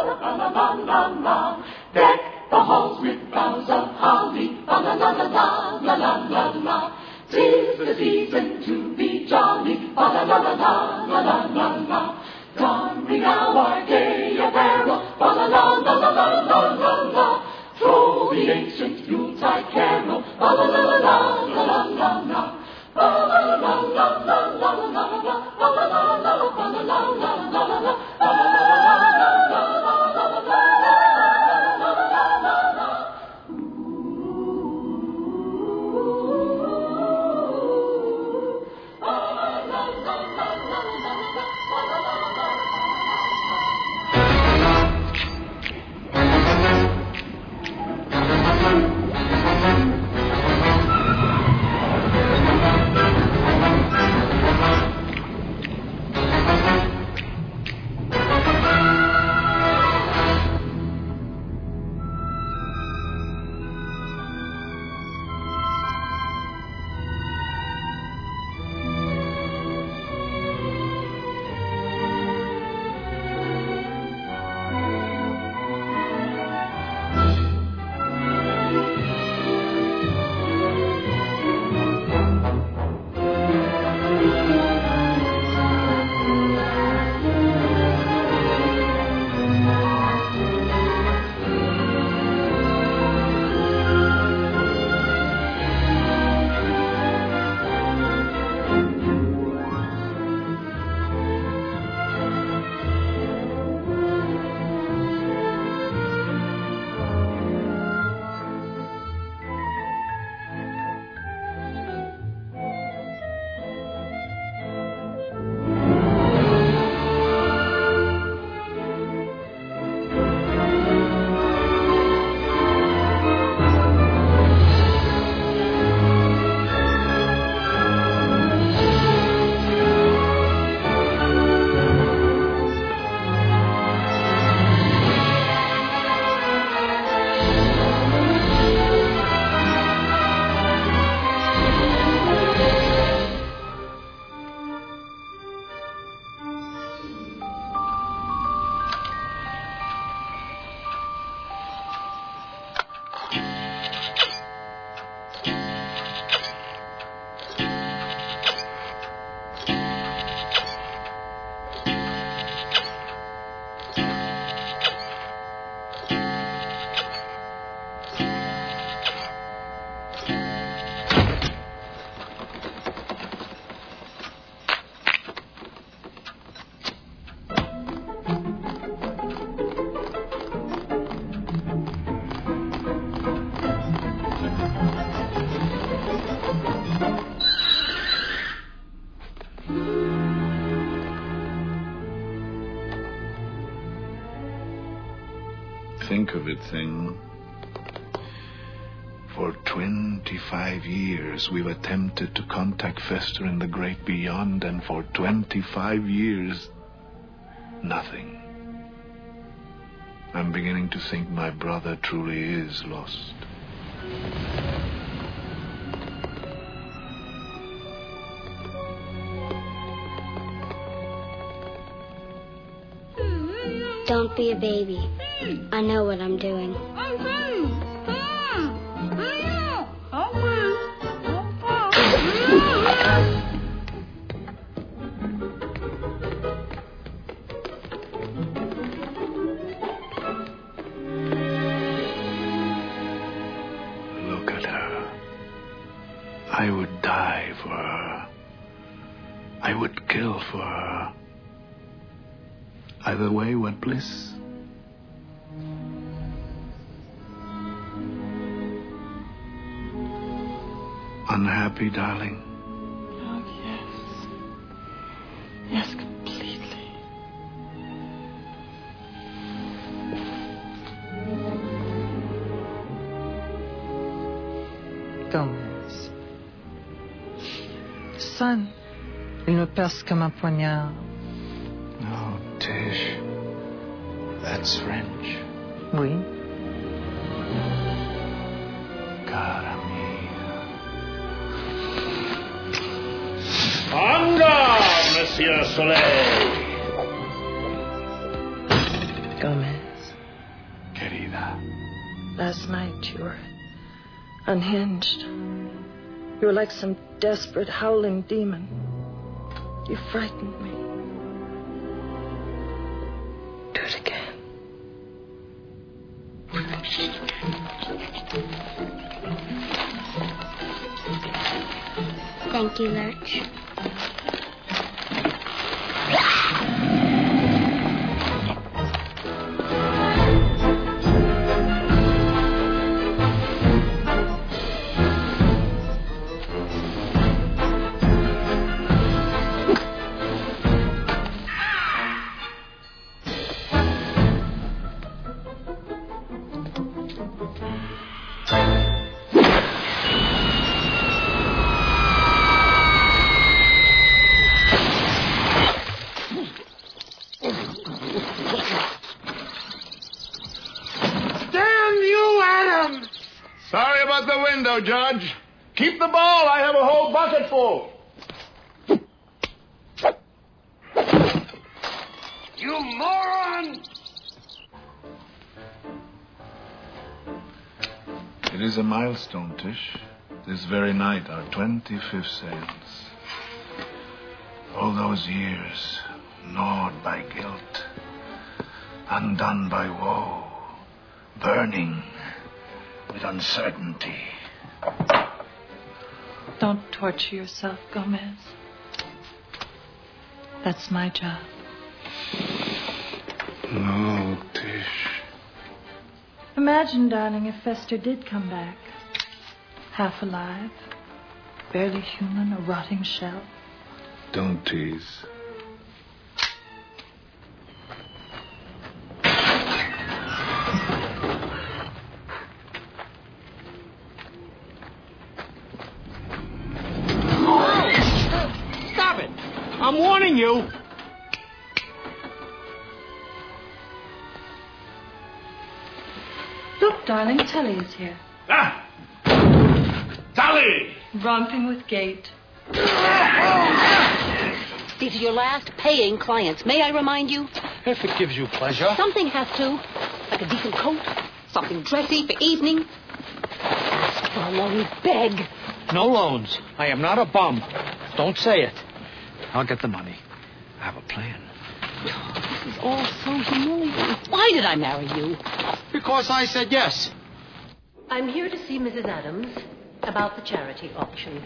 la la la la la. Deck the halls with boughs of holly, la la la la la la la la la. 'Tis the season to be jolly, la la la la la la la la la. Don we now our gay apparel, la la la la la la la la la. Throw the ancient Yuletide carol, la la la la la la la la la. La la la la la la la la la la la la la la la la la. Think of it, Thing. For 25 years, we've attempted to contact Fester in the great beyond, and for 25 years, nothing. I'm beginning to think my brother truly is lost. Don't be a baby. I know what I'm doing. Look at her. I would die for her. I would kill for her. Either way, what bliss. Unhappy, darling? Oh, yes. Yes, completely. Gomez. Son, il me perce comme un poignard. Oh, Tish. That's French. Oui. Cara mia. En garde, Monsieur Soleil. Gomez. Last night you were unhinged. You were like some desperate, howling demon. You frightened me. Do it again. Thank you, Lurch. Sorry about the window, Judge. Keep the ball. I have a whole bucket full. You moron! It is a milestone, Tish. This very night, our 25th seance. All those years, gnawed by guilt, undone by woe, burning with uncertainty. Don't torture yourself, Gomez. That's my job. No, Tish. Imagine, darling, if Fester did come back. Half alive, barely human, a rotting shell. Don't tease. Stop it! I'm warning you! Look, darling, Tully is here. Ah! Tully! Romping with Gate. These are your last paying clients. May I remind you? If it gives you pleasure. Something has to. Like a decent coat, something dressy for evening. Ask for a loan, beg. No loans. I am not a bum. Don't say it. I'll get the money. I have a plan. This is all so humiliating. Why did I marry you? Because I said yes. I'm here to see Mrs. Adams about the charity auction.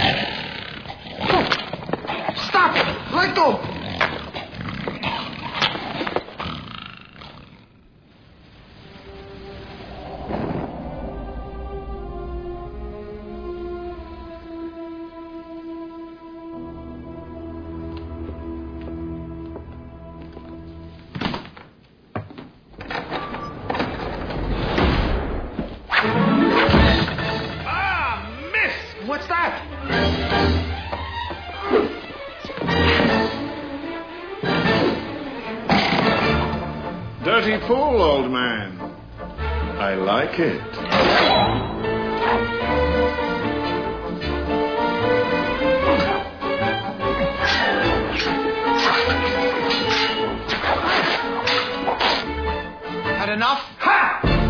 Stop it! Let go! What's that? Dirty fool, old man. I like it. Had enough? Ha!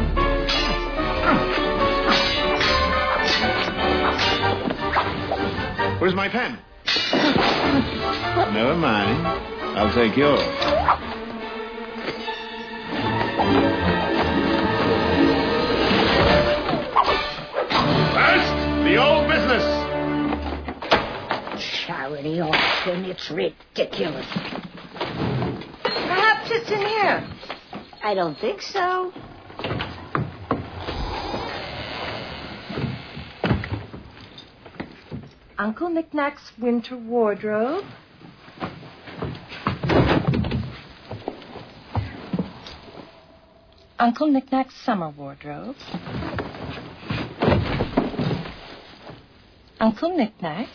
Where's my pen? Never mind. I'll take yours. First, the old business. Charity auction, it's ridiculous. Perhaps it's in here. I don't think so. Uncle Knick-Knack's winter wardrobe. Uncle Knick-Knack's summer wardrobe. Uncle Knick-Knack.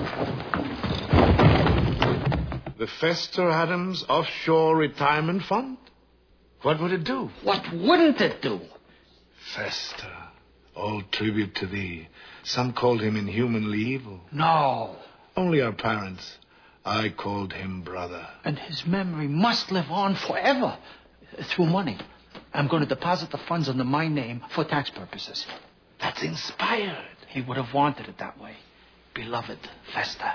The Fester Adams Offshore Retirement Fund? What would it do? What wouldn't it do? Fester, all tribute to thee. Some called him inhumanly evil. No. Only our parents. I called him brother. And his memory must live on forever through money. I'm going to deposit the funds under my name for tax purposes. That's inspired. He would have wanted it that way. Beloved Festa.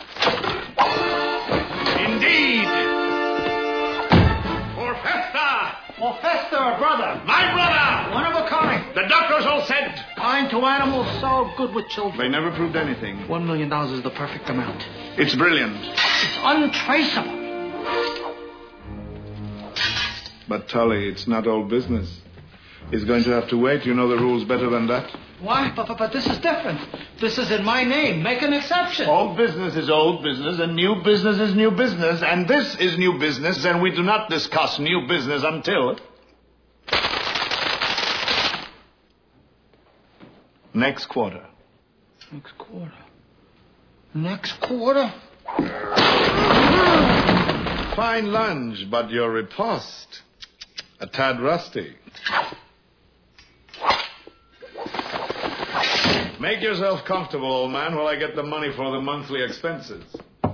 Indeed. For Festa. For Festa, brother. My brother. One of a kind. The doctors all said. Kind to animals, so good with children. They never proved anything. $1 million is the perfect amount. It's brilliant. It's untraceable. But, Tully, it's not old business. He's going to have to wait. You know the rules better than that. Why? But this is different. This is in my name. Make an exception. Old business is old business, and new business is new business. And this is new business, and we do not discuss new business until... next quarter. Next quarter? Next quarter? Fine lunge, but your riposte, a tad rusty. Make yourself comfortable, old man, while I get the money for the monthly expenses.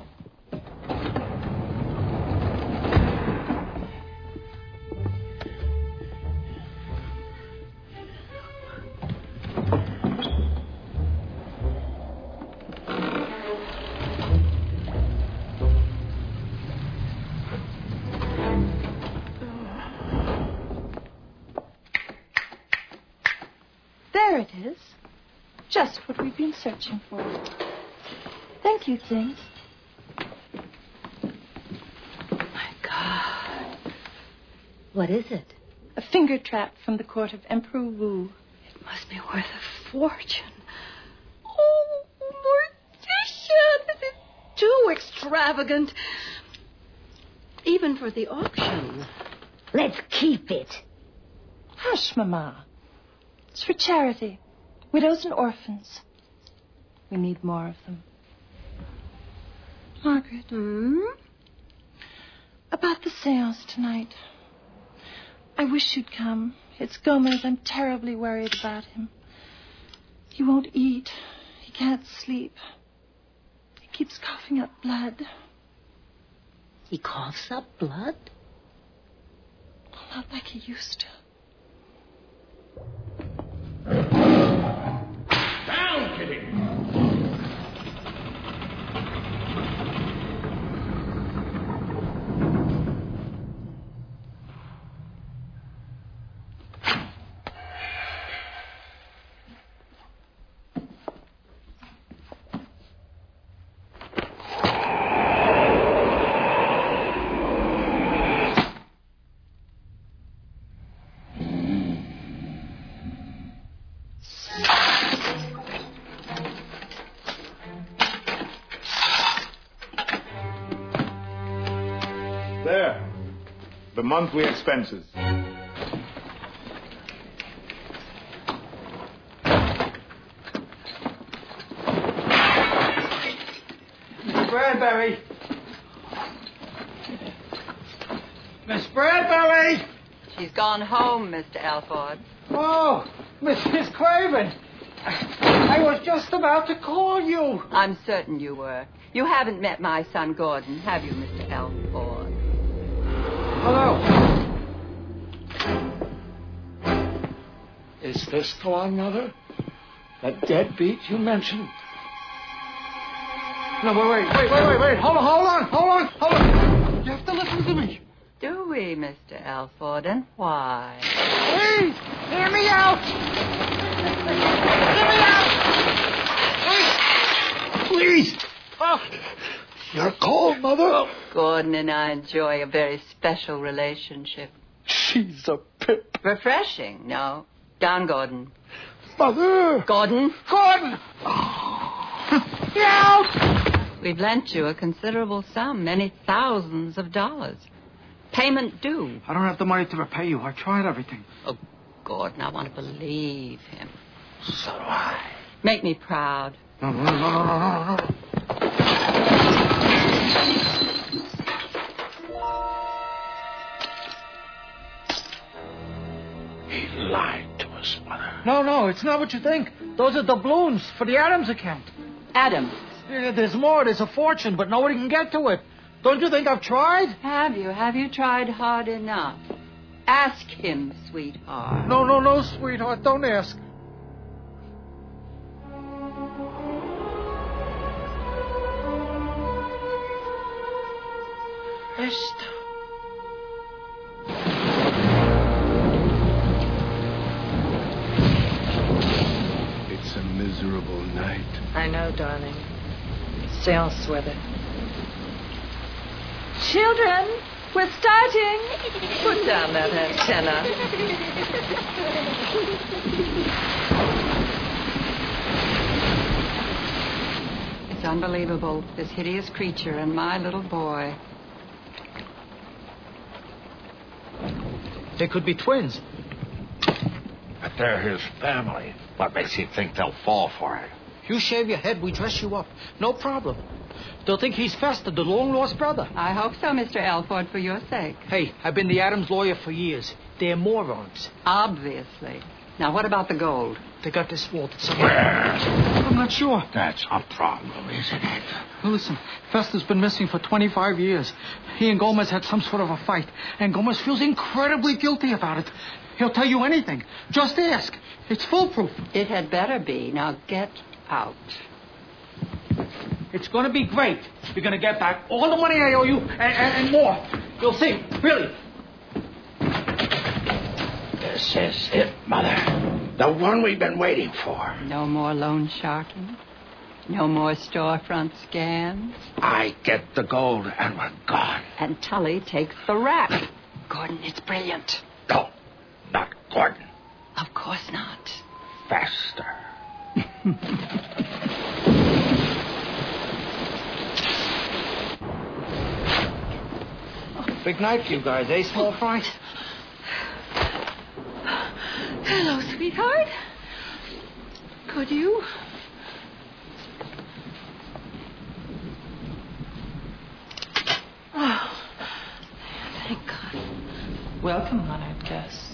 There it is. Just what we've been searching for. Thank you, Things. My God. What is it? A finger trap from the court of Emperor Wu. It must be worth a fortune. Oh, Morticia, this is too extravagant. Even for the auction. Let's keep it. Hush, Mama. It's for charity. Widows and orphans. We need more of them. Margaret. About the seance tonight. I wish you'd come. It's Gomez. I'm terribly worried about him. He won't eat. He can't sleep. He keeps coughing up blood. He coughs up blood? Well, not like he used to. Down, Kitty! There. The monthly expenses. Miss Bradbury. Miss Bradbury! She's gone home, Mr. Alford. Oh, Mrs. Craven. I was just about to call you. I'm certain you were. You haven't met my son, Gordon, have you, Mr. Alford? Hello. Is this the one, Mother? That deadbeat you mentioned? No, wait. Hold on. You have to listen to me. Do we, Mr. Alford, and why? Please, hear me out. Please. Oh, you're cold, Mother. Gordon and I enjoy a very special relationship. She's a pip. Refreshing, no? Down, Gordon. Mother. Gordon? Gordon! Get out! We've lent you a considerable sum, many thousands of dollars. Payment due. I don't have the money to repay you. I tried everything. Oh, Gordon, I want to believe him. So do I. Make me proud. No. He lied to us, Mother. No, it's not what you think. Those are doubloons for the Adams account. Adams. There's more. There's a fortune, but nobody can get to it. Don't you think I've tried? Have you? Have you tried hard enough? Ask him, sweetheart. No, sweetheart. Don't ask. Esther. It's a miserable night. I know, darling. Seance weather. Children, we're starting. Put down that antenna. It's unbelievable, this hideous creature and my little boy. They could be twins. But they're his family. What makes you think they'll fall for it? You shave your head, we dress you up. No problem. They'll think he's Fester, the long-lost brother. I hope so, Mr. Elford, for your sake. Hey, I've been the Adams lawyer for years. They're morons. Obviously. Now, what about the gold? They got this vaulted Where? somewhere. I'm not sure. That's a problem, isn't it? Well, listen, Fester's been missing for 25 years. He and Gomez had some sort of a fight, and Gomez feels incredibly guilty about it. He'll tell you anything. Just ask. It's foolproof. It had better be. Now, get out. It's going to be great. You're going to get back all the money I owe you and more. You'll see. Really. This is it, Mother. The one we've been waiting for. No more loan sharking. No more storefront scams. I get the gold and we're gone. And Tully takes the rap. Gordon, it's brilliant. No, not Gordon. Of course not. Fester. Big night for you guys, eh, small fry? Hello, sweetheart. Could you? Oh, thank God. Welcome, honored guests.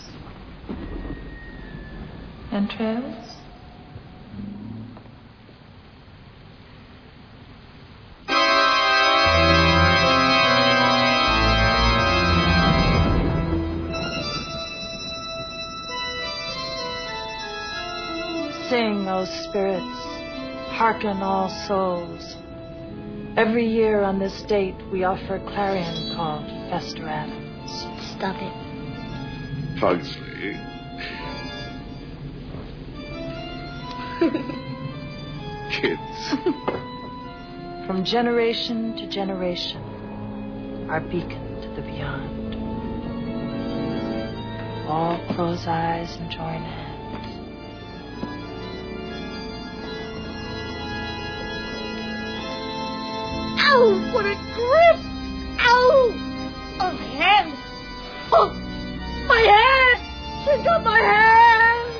Entrails? Sing, O spirits, hearken all souls. Every year on this date we offer clarion call to Fester Adams. Stop it. Pugsley. Kids. From generation to generation, our beacon to the beyond. All close eyes and join hands. Ow! What a grip! Ow! Oh, my hand! Oh! My hand! She got my hand!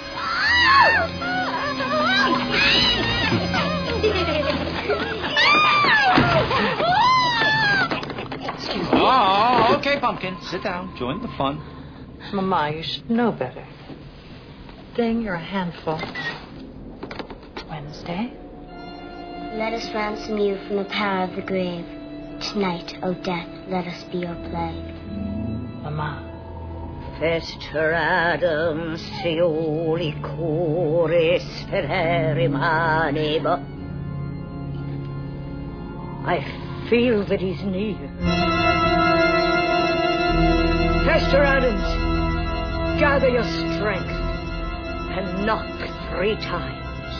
Excuse me. Oh, okay, Pumpkin. Sit down. Join the fun. Mama, you should know better. Thing, you're a handful. Wednesday? Let us ransom you from the power of the grave. Tonight, O death, let us be your plague. Mama. Fester Adams, Seoli Chore Sferere Maneba. I feel that he's near. Fester Adams, gather your strength and knock 3 times.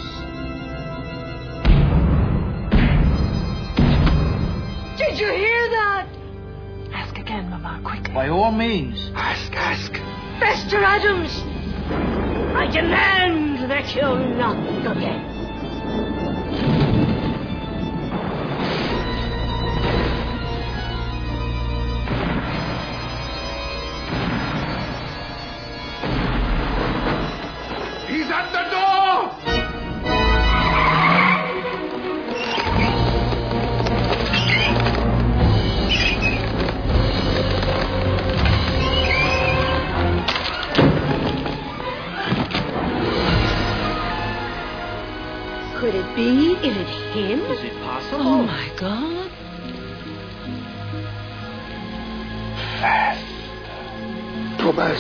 Did you hear that? Ask again, Mama, quickly. By all means. Ask. Fester Adams, I demand that you knock again. He's at the door! Could it be? Is it him? Is it possible? Oh, my God. Fast. To Bess.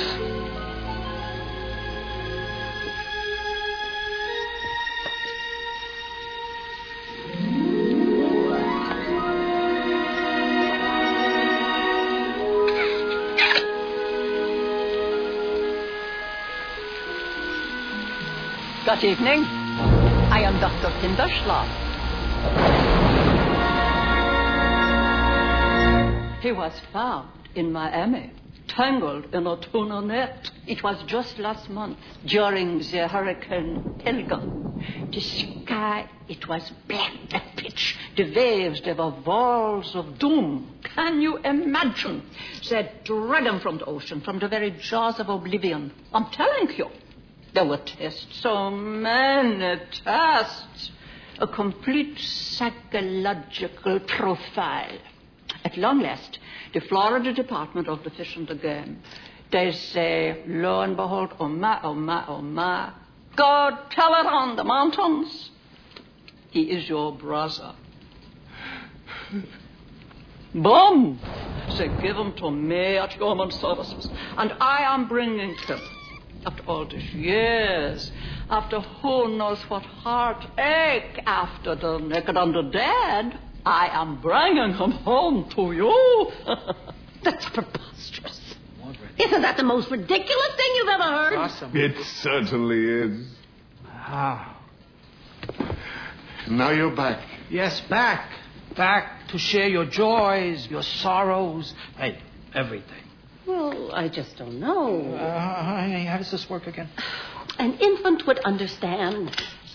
Good evening. I am Dr. Pinderschloss. He was found in Miami, tangled in a tuna net. It was just last month, during the Hurricane Helga. The sky, it was black as pitch. The waves, they were walls of doom. Can you imagine? That dragon from the ocean, from the very jaws of oblivion. I'm telling you. There were tests, so many tests. A complete psychological profile. At long last, the Florida Department of the Fish and the Game, they say, lo and behold, oh my, oh my, oh my, go tell it on the mountains. He is your brother. Boom! They give him to me at Human Services, and I am bringing him. After all these years, after who knows what heartache, after the naked and the dead, I am bringing him home to you. That's preposterous. Isn't that the most ridiculous thing you've ever heard? Awesome. It certainly is. Ah. Now you're back. Yes, back. Back to share your joys, your sorrows, hey, everything. Well, I just don't know. How does this work again? An infant would understand.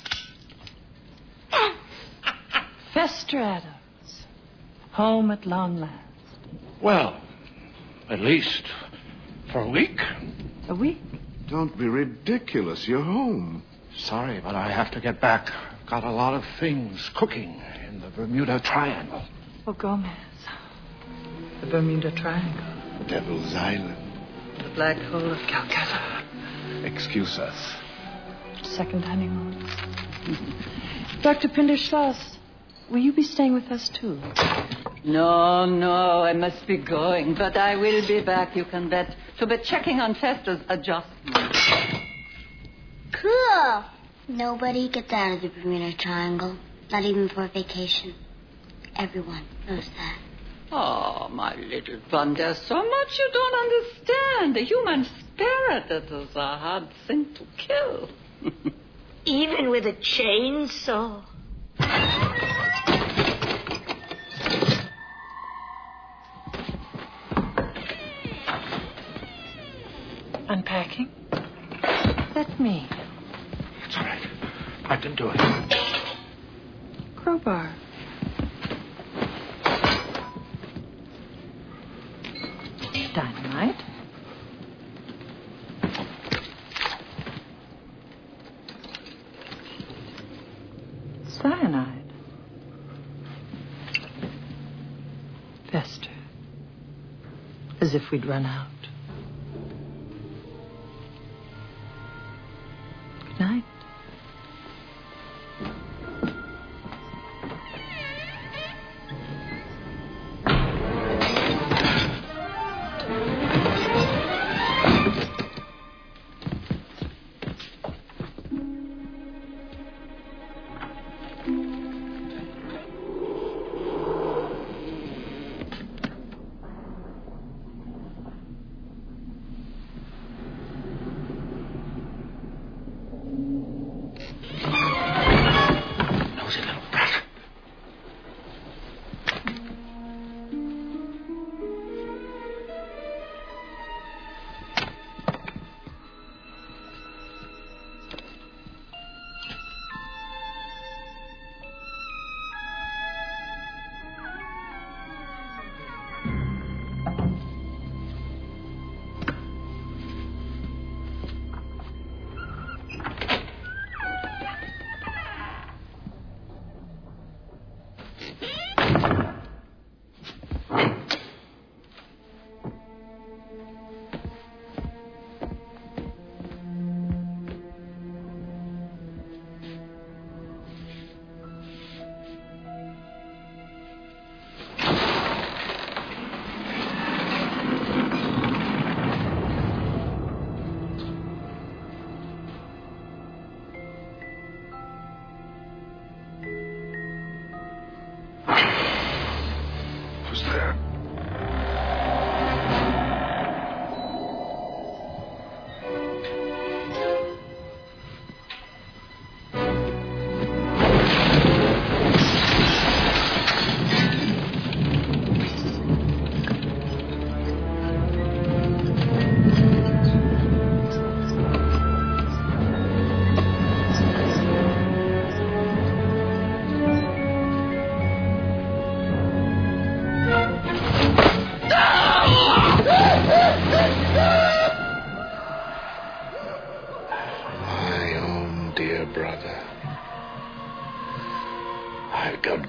Fester Adams, home at long last. Well, at least for a week. A week? Don't be ridiculous. You're home. Sorry, but I have to get back. Got a lot of things cooking in the Bermuda Triangle. Oh, Gomez. The Bermuda Triangle. Devil's Island. The black hole of Calcutta. Excuse us. Second honeymoon. Dr. Pinderschloss, will you be staying with us, too? No, I must be going, but I will be back, you can bet, to be checking on Fester's adjustment. Cool. Nobody gets out of the Bermuda Triangle, not even for vacation. Everyone knows that. Oh, my little one, there's so much you don't understand. The human spirit, it is a hard thing to kill. Even with a chainsaw. Unpacking? Let me. It's all right. I can do it. Crowbar. Dynamite. Cyanide. Fester. As if we'd run out. Good night.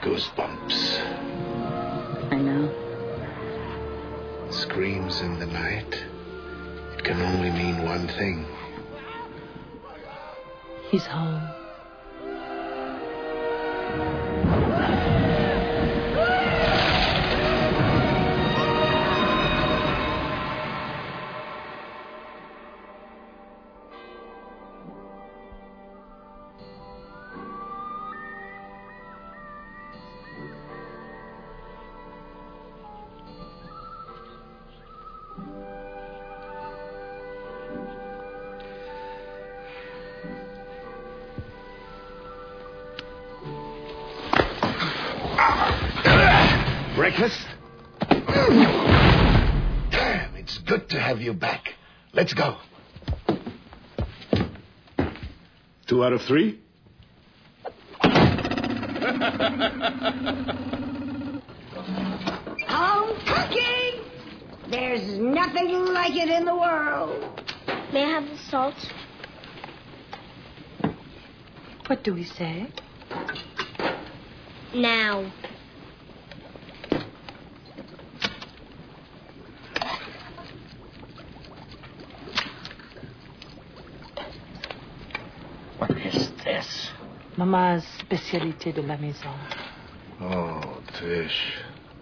goosebumps. I know. Screams in the night. It can only mean one thing. He's home. Breakfast? Damn, it's good to have you back. Let's go. 2 out of 3? Home cooking! There's nothing like it in the world. May I have the salt? What do we say? Now. What is this? Mama's spécialité de la maison. Oh, Tish.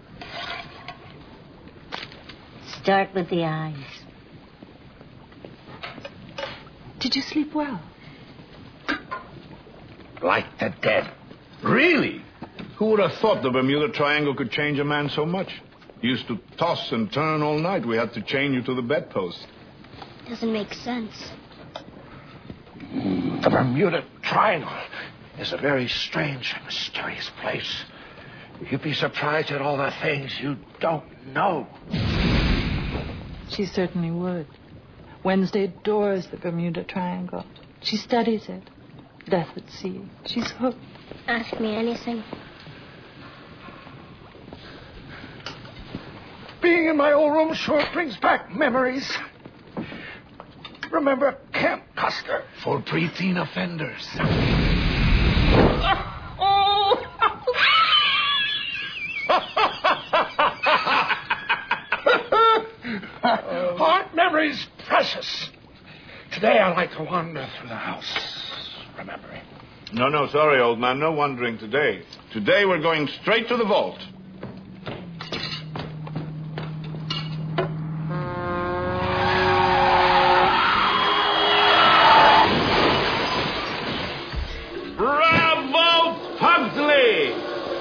Start with the eyes. Did you sleep well? Like the dead. Really? Who would have thought the Bermuda Triangle could change a man so much? You used to toss and turn all night. We had to chain you to the bedpost. Doesn't make sense. The Bermuda Triangle is a very strange and mysterious place. You'd be surprised at all the things you don't know. She certainly would. Wednesday adores the Bermuda Triangle. She studies it. Death at sea. She's hooked. Ask me anything. Being in my old room sure brings back memories. Remember Camp Custer? For preteen offenders. Aren't memories precious? Today I like to wander through the house, remembering. No, sorry, old man. No wandering today. Today we're going straight to the vault. Bravo, Pugsley!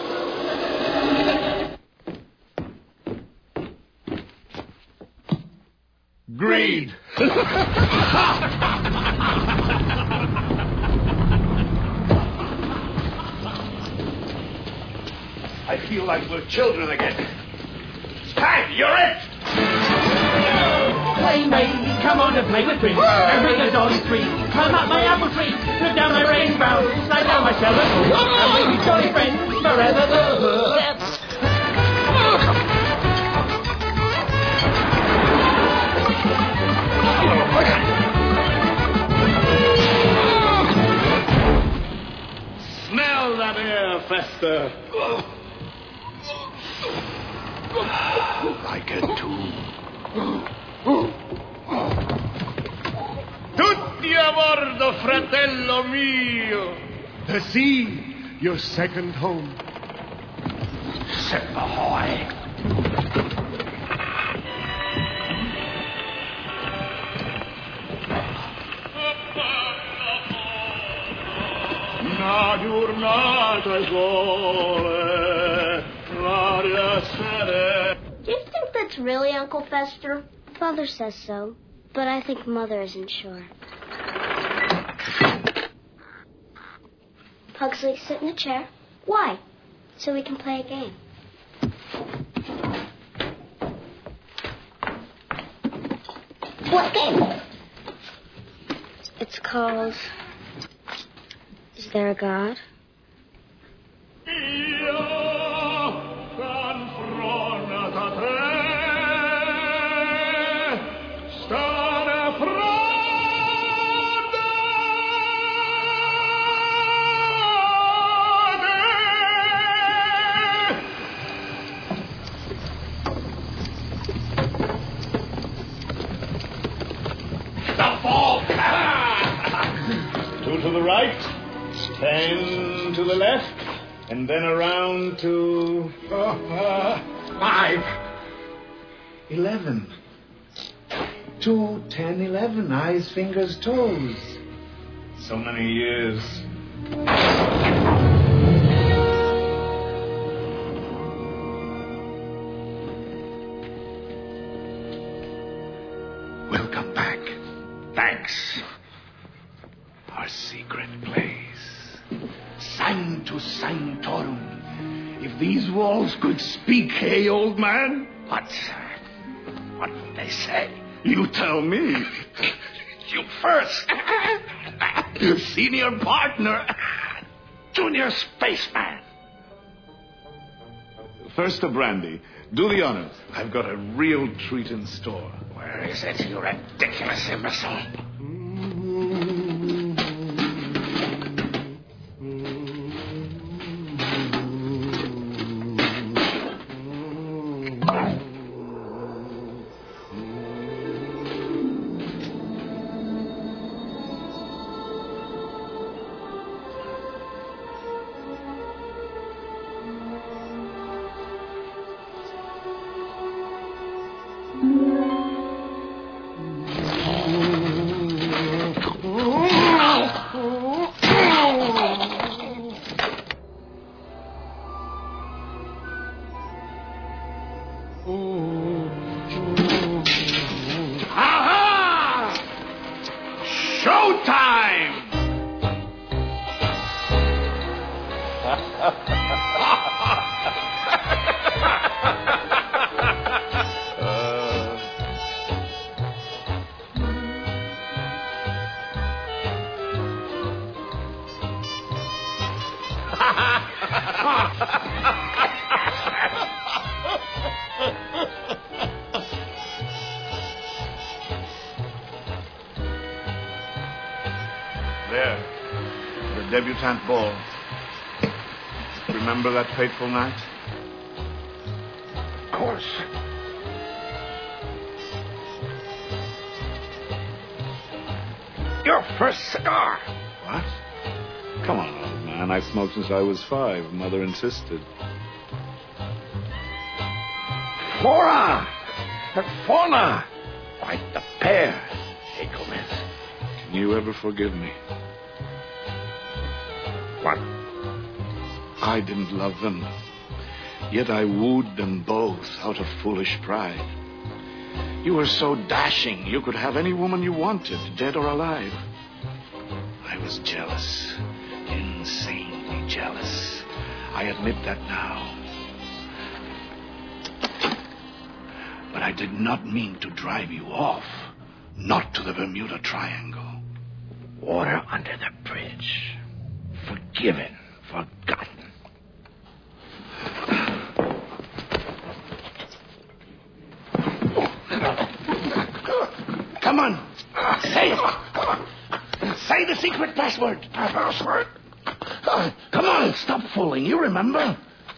Greed. I feel like we're children again. Tag, you're it! Play, baby, come on and play with me. And bring a dolly tree. Climb up my apple tree. Look down my rainbow. Slide down my cellar. And we'll be jolly friends forever. Smell that air, Fester. I can too. Tutti a bordo, fratello mio. The sea, your second home. Ship ahoy. Una giornata sole, l'aria serena. Do you think that's really Uncle Fester? Father says so, but I think Mother isn't sure. Pugsley, sit in a chair. Why? So we can play a game. What game? It's called... Is There a God? to the right, 10 to the left, and then around to... 5. 11. 2, 10, 11. Eyes, fingers, toes. So many years. We'll come back. Thanks. Our secret place. Sanctus Sanctorum. If these walls could speak, hey, old man? What would they say? You tell me. You first. Your senior partner. Junior spaceman. First a brandy. Do the honors. I've got a real treat in store. Where is it, you ridiculous imbecile? There. The debutante ball. Remember that fateful night? Of course. Your first cigar. What? Come on, old man. I've smoked since I was 5. Mother insisted. Flora and fauna. Quite the pair, hey, Gomez. Can you ever forgive me? What? I didn't love them. Yet I wooed them both out of foolish pride. You were so dashing, you could have any woman you wanted, dead or alive. I was jealous, insanely jealous. I admit that now. But I did not mean to drive you off, not to the Bermuda Triangle. Water under the bridge. Forgiven, forgotten. Come on. Say it. Say the secret password. Password? Come on, stop fooling. You remember?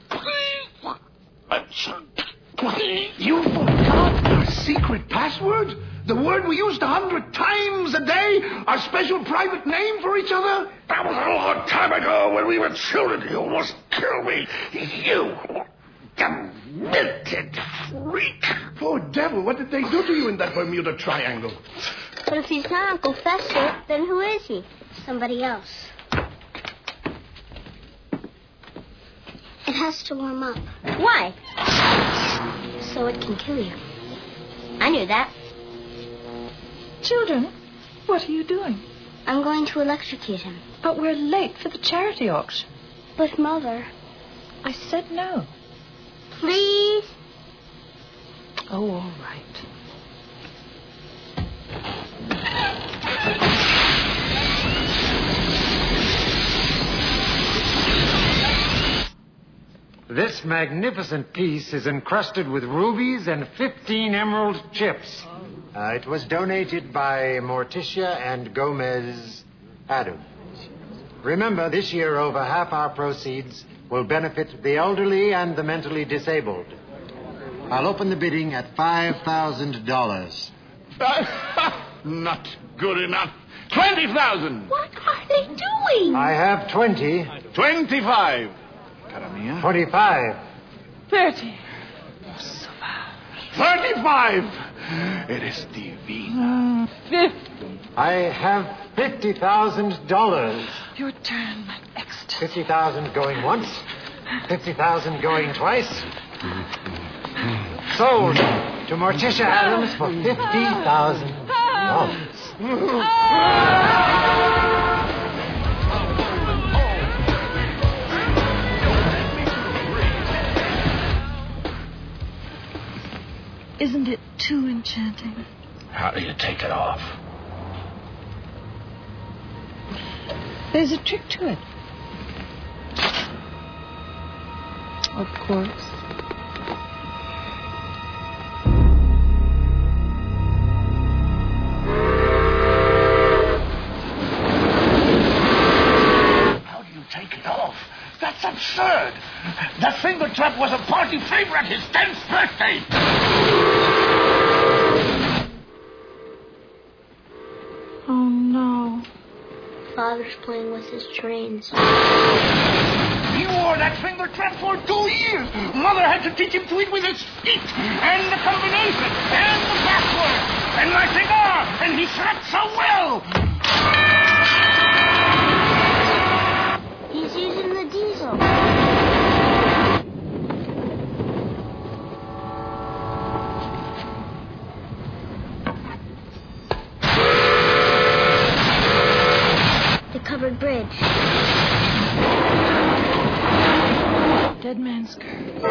You forgot our secret password? The word we used 100 times a day? Our special private name for each other? That was a long time ago when we were children. You almost killed me. You demented freak. Poor devil, what did they do to you in that Bermuda Triangle? But if he's not Uncle Fester, then who is he? Somebody else. It has to warm up. Why? So it can kill you. I knew that. Children, what are you doing? I'm going to electrocute him. But we're late for the charity auction. But, Mother... I said no. Please? Oh, all right. This magnificent piece is encrusted with rubies and 15 emerald chips. It was donated by Morticia and Gomez Adams. Remember, this year over half our proceeds will benefit the elderly and the mentally disabled. I'll open the bidding at $5,000. Not good enough. 20,000. What are they doing? I have 20. 25. Caramia. 25. 30. 35. Eres divino. 50. I have $50,000. Your turn, my ecstasy. 50,000 going once. 50,000 going twice. Sold to Morticia Adams for $50,000. Isn't it too enchanting? How do you take it off? There's a trick to it. Of course. How do you take it off? That's absurd. That finger trap was a party favor at his 10th birthday. Oh, no. Father's playing with his trains. He wore that finger trap for 2 years. Mother had to teach him to eat with his feet, and the combination, and the password, and my cigar, and he slept so well. He's using the diesel. The covered bridge. Dead man's curve.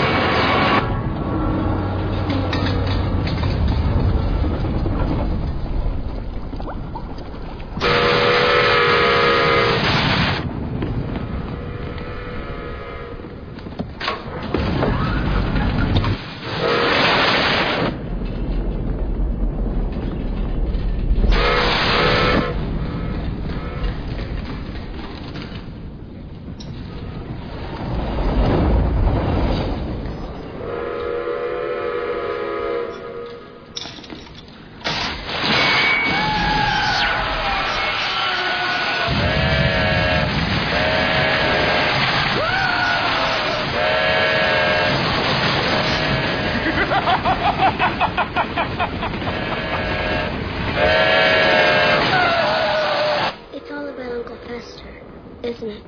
It's all about Uncle Fester, isn't it?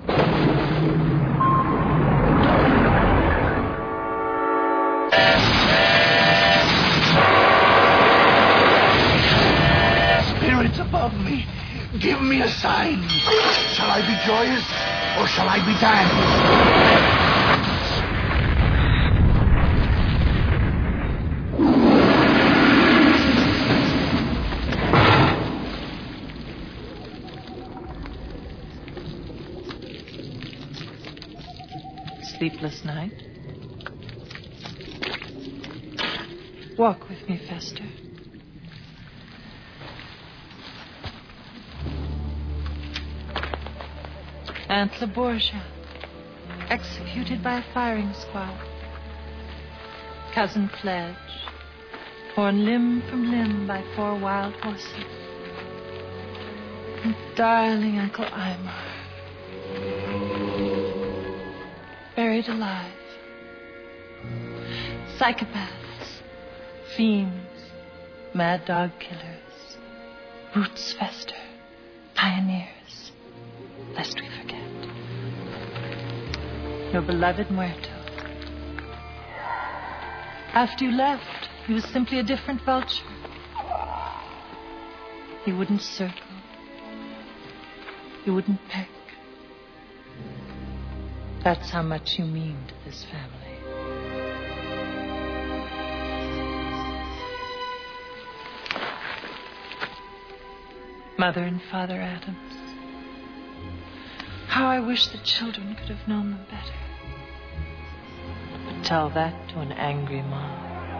Spirits above me, give me a sign. Shall I be joyous or shall I be damned? Sleepless night? Walk with me, Fester. Aunt Laborgia, executed by a firing squad. Cousin Pledge, torn limb from limb by 4 wild horses. And darling Uncle Aymar, buried alive. Psychopaths, fiends, mad dog killers, Roots Fester, pioneers, lest we forget. Your beloved Muerto. After you left, he was simply a different vulture. He wouldn't circle. He wouldn't peck. That's how much you mean to this family. Mother and Father Adams. How I wish the children could have known them better. But tell that to an angry mom.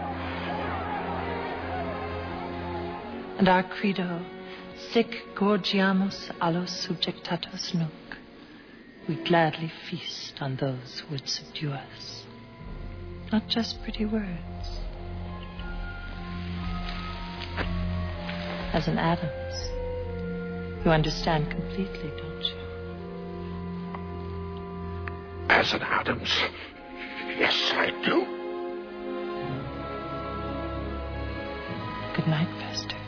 And our credo, sic gorgiamus allos subjectatos nunc. We gladly feast on those who would subdue us. Not just pretty words. as an Adams. You understand completely, don't you? As an Adams? Yes, I do. Good night, Fester.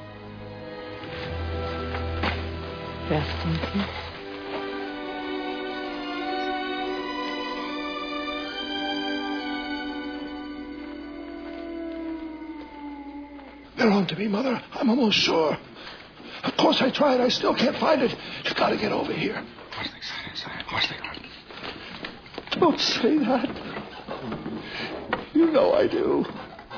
Rest in peace. They're on to me, Mother. I'm almost sure. Of course I tried. I still can't find it. You've got to get over here. Of course they are. Don't say that. You know I do.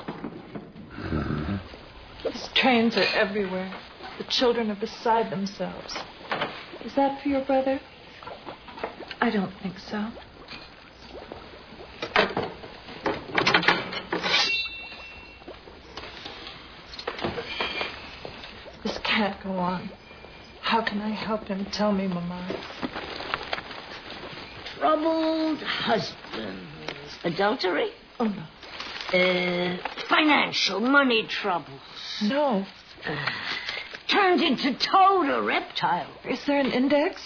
These trains are everywhere. The children are beside themselves. Is that for your brother? I don't think so. This can't go on. How can I help him? Tell me, Mama. Troubled husbands. Adultery? Oh, no. Financial money troubles. No. Turned into total reptile. Is there an index?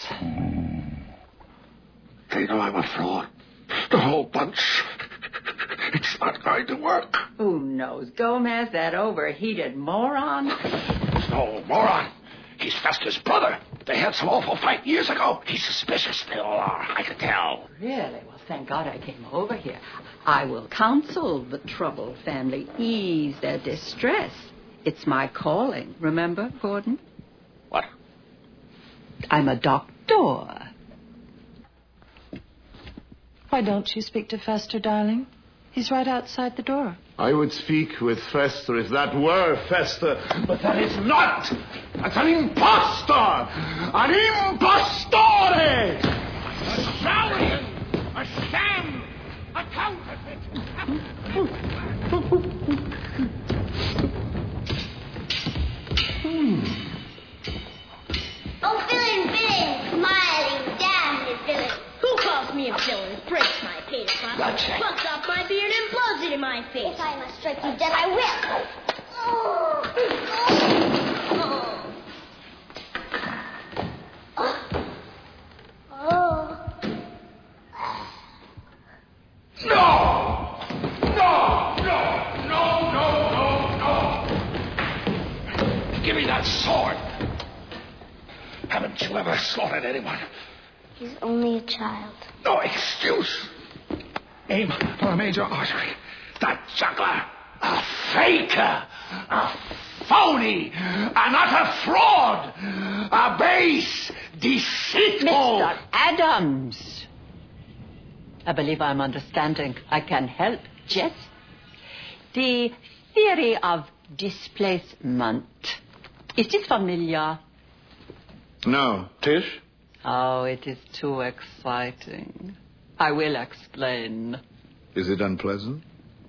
They know I'm a fraud. The whole bunch. It's not going to work. Who knows? Gomez, that overheated moron? No, moron. He's Fester's brother. They had some awful fight years ago. He's suspicious. They all are. I can tell. Really? Well, thank God I came over here. I will counsel the troubled family, ease their distress. It's my calling, remember, Gordon? What? I'm a doctor. Why don't you speak to Fester, darling? He's right outside the door. I would speak with Fester if that were Fester. But that is not. That's an impostor. An impostore. A stallion. A sham. A counterfeit. Oh, villain, villain, smiling, damn the villain. Who calls me a villain, breaks my paper, Gotcha. plucks off my beard and blows it in my face? If I must strike you dead, I will. Give me that sword. Haven't you ever slaughtered anyone? He's only a child. No excuse. Aim for a major artery. That juggler, a faker, a phony, an utter fraud, a base, deceitful. Mr. Adams. I believe I'm understanding. I can help. Jess? The theory of displacement. Is this familiar? No. Tish? Oh, it is too exciting. I will explain. Is it unpleasant?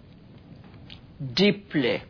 Deeply.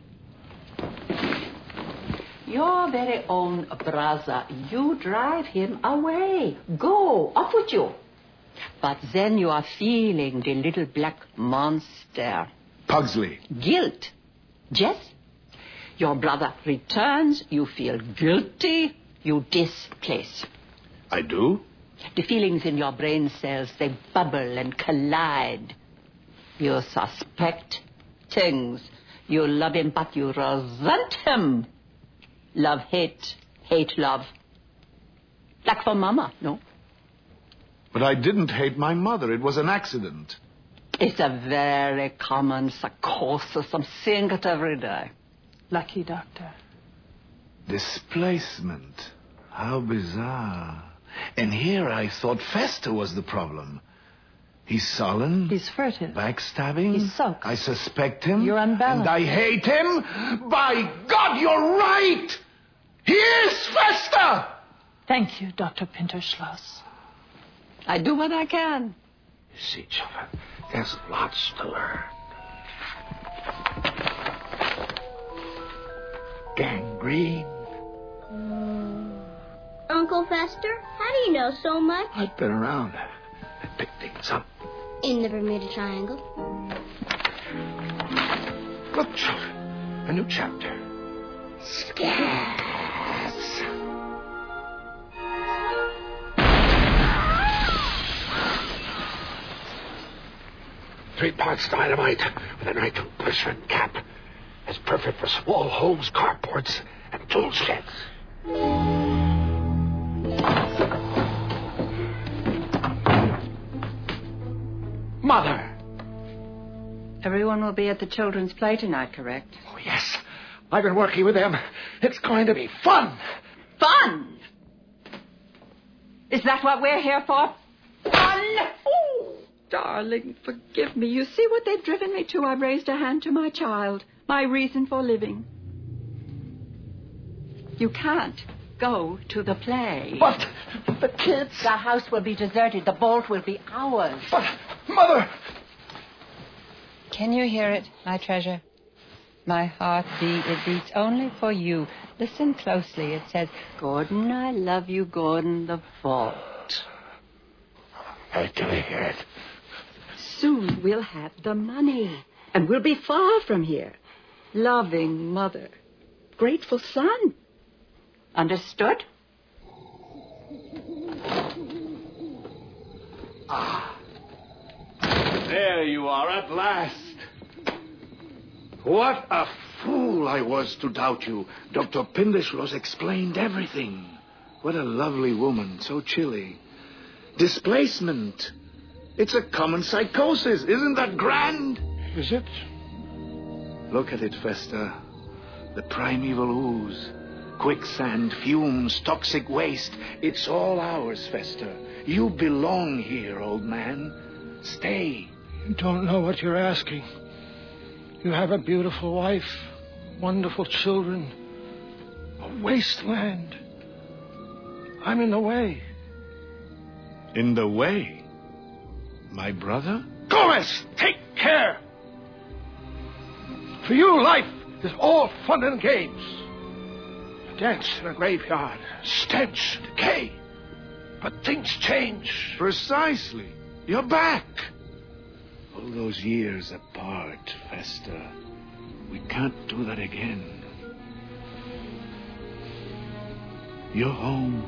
Your very own brother, you drive him away. Go, off with you. But then you are feeling the little black monster. Pugsley. Guilt. Jess? Your brother returns, you feel guilty, you displace. I do? The feelings in your brain cells, they bubble and collide. You suspect things. You love him, but you resent him. Love, hate, hate, love. Like for Mama, no? But I didn't hate my mother. It was an accident. It's a very common psychosis. I'm seeing it every day. Lucky, Doctor. Displacement. How bizarre. And here I thought Fester was the problem. He's sullen. He's furtive. Backstabbing. He sulks. I suspect him. You're unbalanced. And I hate him. By God, you're right. He is Fester. Thank you, Dr. Pinterschloss. I do what I can. You see, children, there's lots to learn. Gangrene. Uncle Fester, how do you know so much? I've been around and picked things up. In the Bermuda Triangle. Look, children, a new chapter. Scared. 3 parts dynamite with a nitroglycerin cap. It's perfect for small homes, carports, and tool sheds. Mother! Everyone will be at the children's play tonight, correct? Oh, yes. I've been working with them. It's going to be fun. Fun? Is that what we're here for? Fun? Oh, darling, forgive me. You see what they've driven me to? I've raised a hand to my child, my reason for living. You can't go to the play. But the kids... The house will be deserted. The vault will be ours. But, Mother... Can you hear it, my treasure? My heart it beats only for you. Listen closely. It says, Gordon, I love you, Gordon, the vault. I do hear it. Soon we'll have the money, and we'll be far from here. Loving mother, grateful son. Understood? Ah. There you are at last. What a fool I was to doubt you. Dr. Pindishlos explained everything. What a lovely woman, so chilly. Displacement. It's a common psychosis. Isn't that grand? Is it? Look at it, Festa. The primeval ooze. Quicksand, fumes, toxic waste. It's all ours, Festa. You belong here, old man. Stay. You don't know what you're asking. You have a beautiful wife, wonderful children, a wasteland. I'm in the way. In the way? My brother? Gomez, take care! For you, life is all fun and games. A dance in a graveyard, stench, decay. But things change. Precisely. You're back. All those years apart, Festa. We can't do that again. You're home.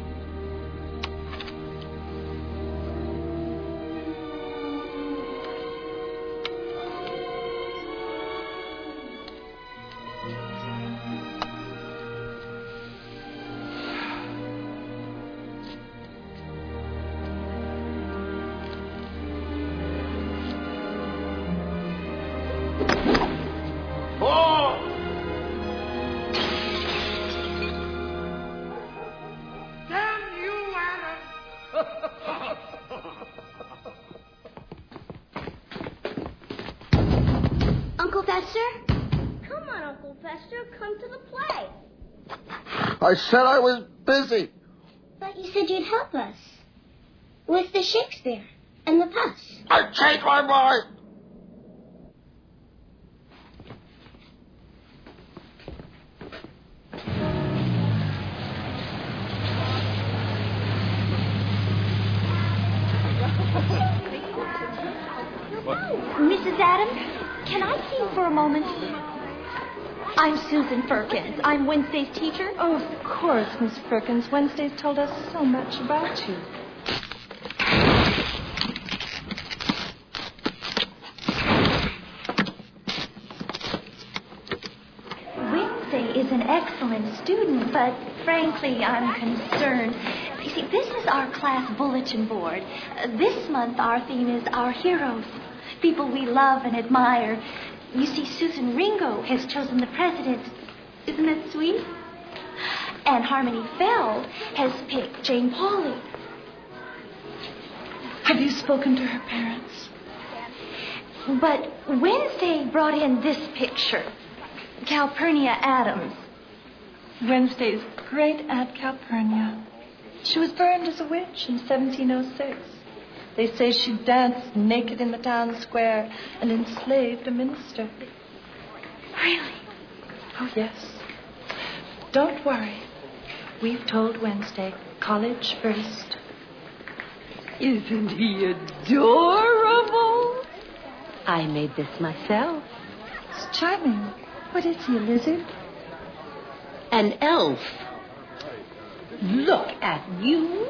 I said I was busy. But you said you'd help us. With the Shakespeare and the puffs. I changed my mind. Mrs. Adams, can I see you for a moment? I'm Susan Firkins. I'm Wednesday's teacher. Oh, of course, Miss Firkins. Wednesday's told us so much about you. Wednesday is an excellent student, but frankly, I'm concerned. You see, this is our class bulletin board. This month, our theme is our heroes, people we love and admire. You see, Susan Ringo has chosen the president. Isn't that sweet? And Harmony Fell has picked Jane Pauley. Have you spoken to her parents? But Wednesday brought in this picture. Calpurnia Adams. Wednesday's great Aunt Calpurnia. She was burned as a witch in 1706. They say she danced naked in the town square and enslaved a minister. Really? Oh, yes. Don't worry. We've told Wednesday, college first. Isn't he adorable? I made this myself. It's charming. What is he, a lizard? An elf. Look at you.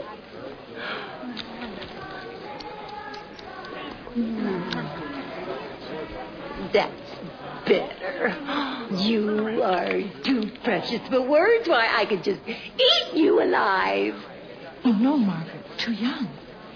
That's better. You are too precious for words. Why, I could just eat you alive. Oh, no, Margaret. Too young.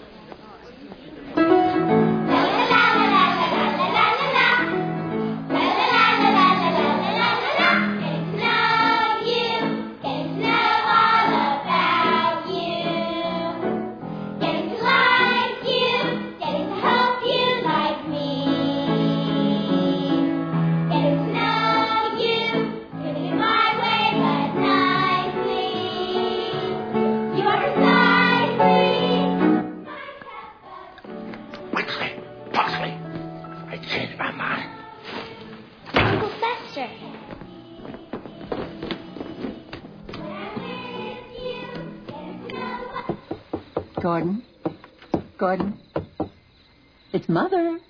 Gordon. It's Mother.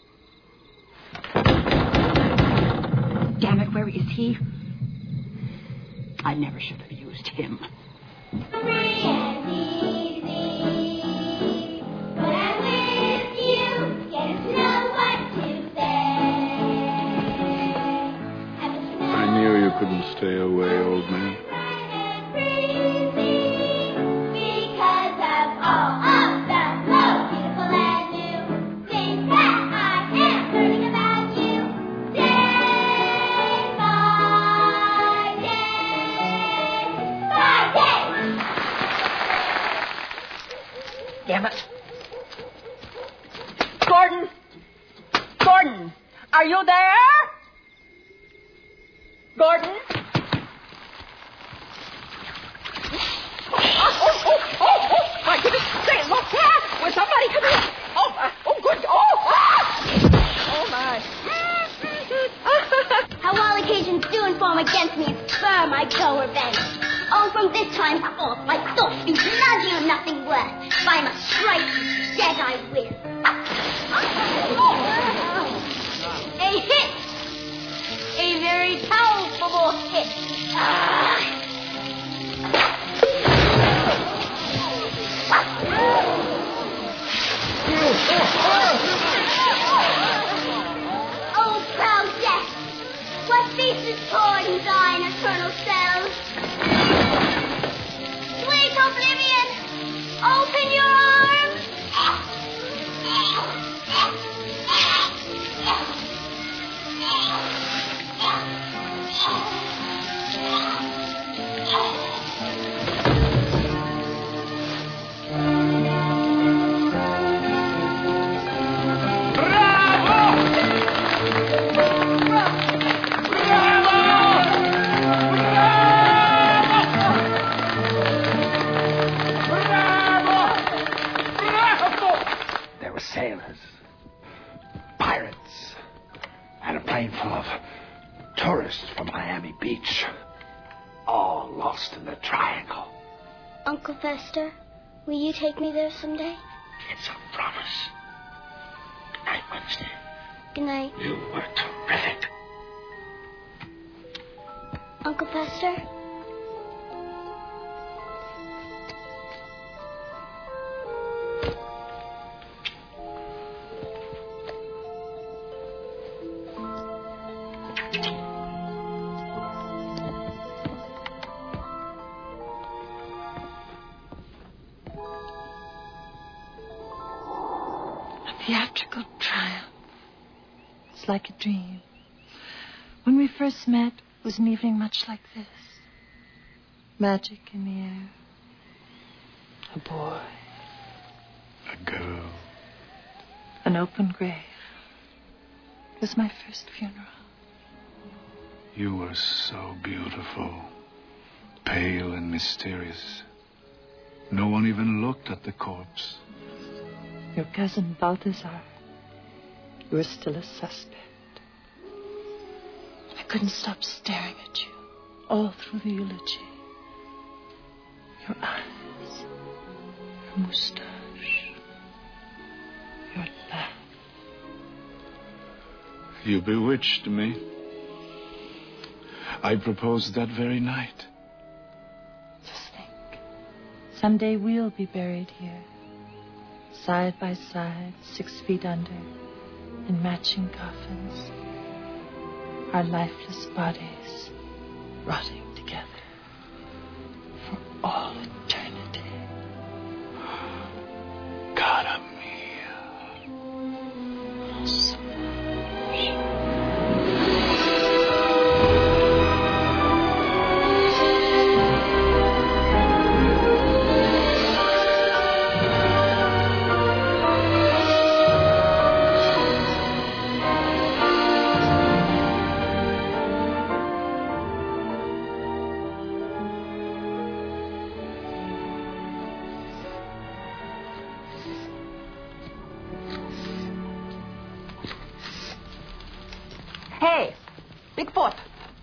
Damn it, where is he? I never should have used him. Free and easy. When I'm with you, get to know what to say. I knew you couldn't stay away, old man. Damn it. Gordon! Gordon! Are you there? Gordon? Oh, my goodness. Say, look there. Was somebody coming in? Oh, good. Oh, my. How all occasions do inform against me, it's firm I go revenge. Oh, from this time forth, my thoughts do nudge you nothing worth. If I must strike you dead, I will. A hit! A very palpable hit. Oh, proud death! What faces torn in thine eternal cells? Sweet oblivion! Open your arms! Sailors, pirates, and a plane full of tourists from Miami Beach, all lost in the triangle. Uncle Fester, will you take me there someday? It's a promise. Good night, Wednesday. Good night. You were terrific. Uncle Fester? Theatrical triumph. It's like a dream. When we first met, it was an evening much like this. Magic in the air. A boy. A girl. An open grave. It was my first funeral. You were so beautiful. Pale and mysterious. No one even looked at the corpse. Your cousin Balthazar, you were still a suspect. I couldn't stop staring at you all through the eulogy. Your eyes, your moustache, your laugh. You bewitched me. I proposed that very night. Just think, someday we'll be buried here. Side by side, 6 feet under, in matching coffins, our lifeless bodies rotting together for all eternity. Cara mia. So Hey, Bigfoot.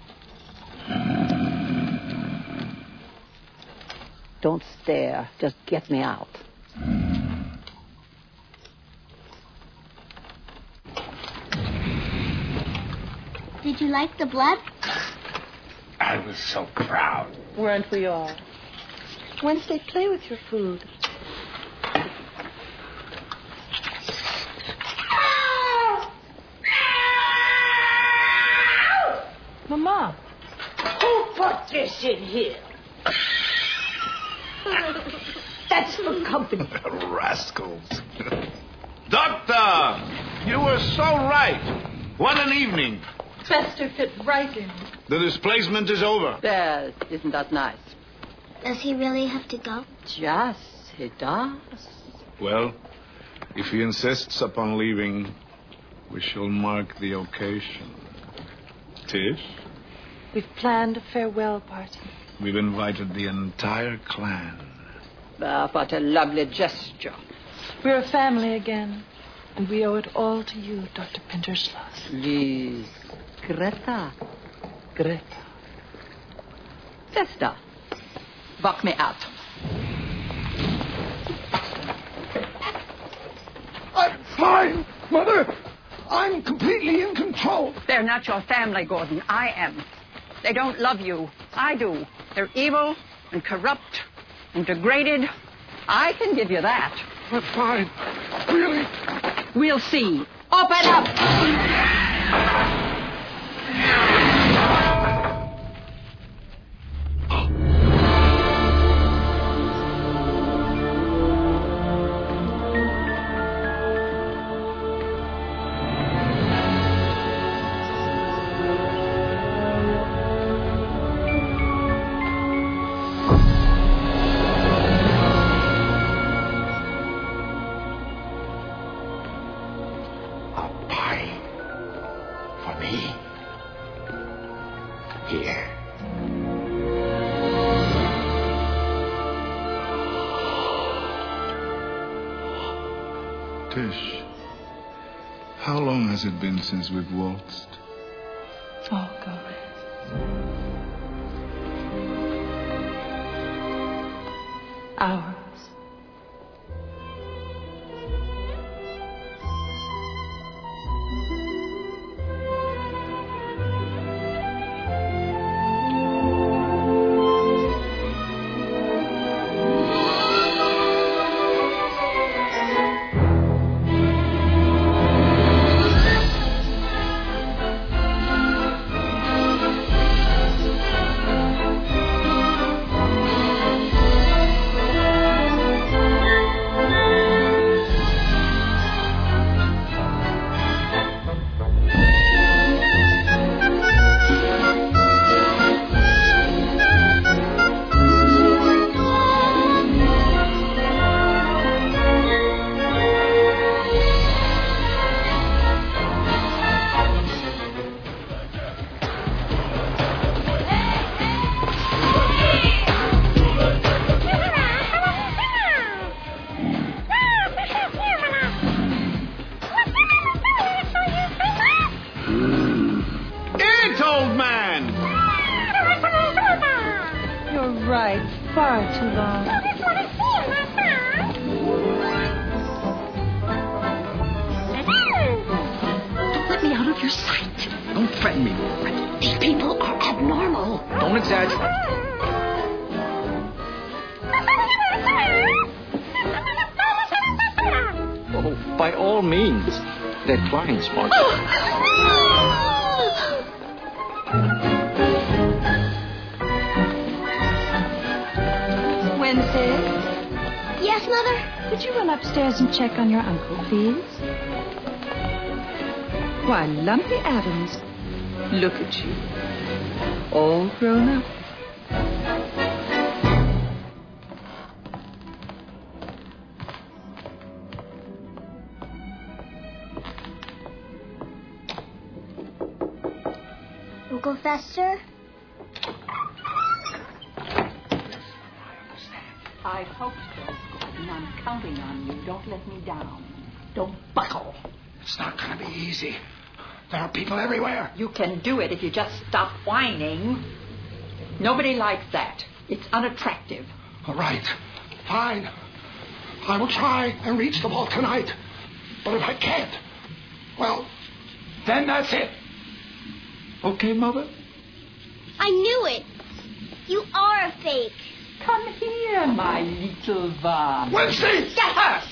Don't stare. Just get me out. Did you like the blood? I was so proud. Weren't we all? Wednesday, play with your food. Mama. Who put this in here? That's for company. Rascals. Doctor! You were so right. What an evening. Fester fit right in. The displacement is over. Well, isn't that nice? Does he really have to go? Yes, he does. Well, if he insists upon leaving, we shall mark the occasion. Tish? We've planned a farewell party. We've invited the entire clan. Ah, what a lovely gesture. We're a family again, and we owe it all to you, Dr. Pinterschloss. Please, Greta. Fester, walk me out. I'm fine, Mother. I'm completely in control. They're not your family, Gordon. I am. They don't love you. I do. They're evil and corrupt and degraded. I can give you that. But fine. Really? We'll see. Open up! Tish, how long has it been since we've waltzed? Oh, Gomez. Hours. Far too long. Don't let me out of your sight. Don't threaten me, Margaret. These people are abnormal. Don't exaggerate. Oh, by all means. They're clients, Margaret. Yes, Mother? Could you run upstairs and check on your uncle, please? Why, Lumpy Adams, look at you. All grown up. Uncle Fester? I hope so, Gordon. I'm counting on you. Don't let me down. Don't buckle. It's not going to be easy. There are people everywhere. You can do it if you just stop whining. Nobody likes that. It's unattractive. All right. Fine. I will try and reach the vault tonight. But if I can't, well, then that's it. Okay, Mother? I knew it. You are a fake. Come here, my little one. Wednesday! Yes!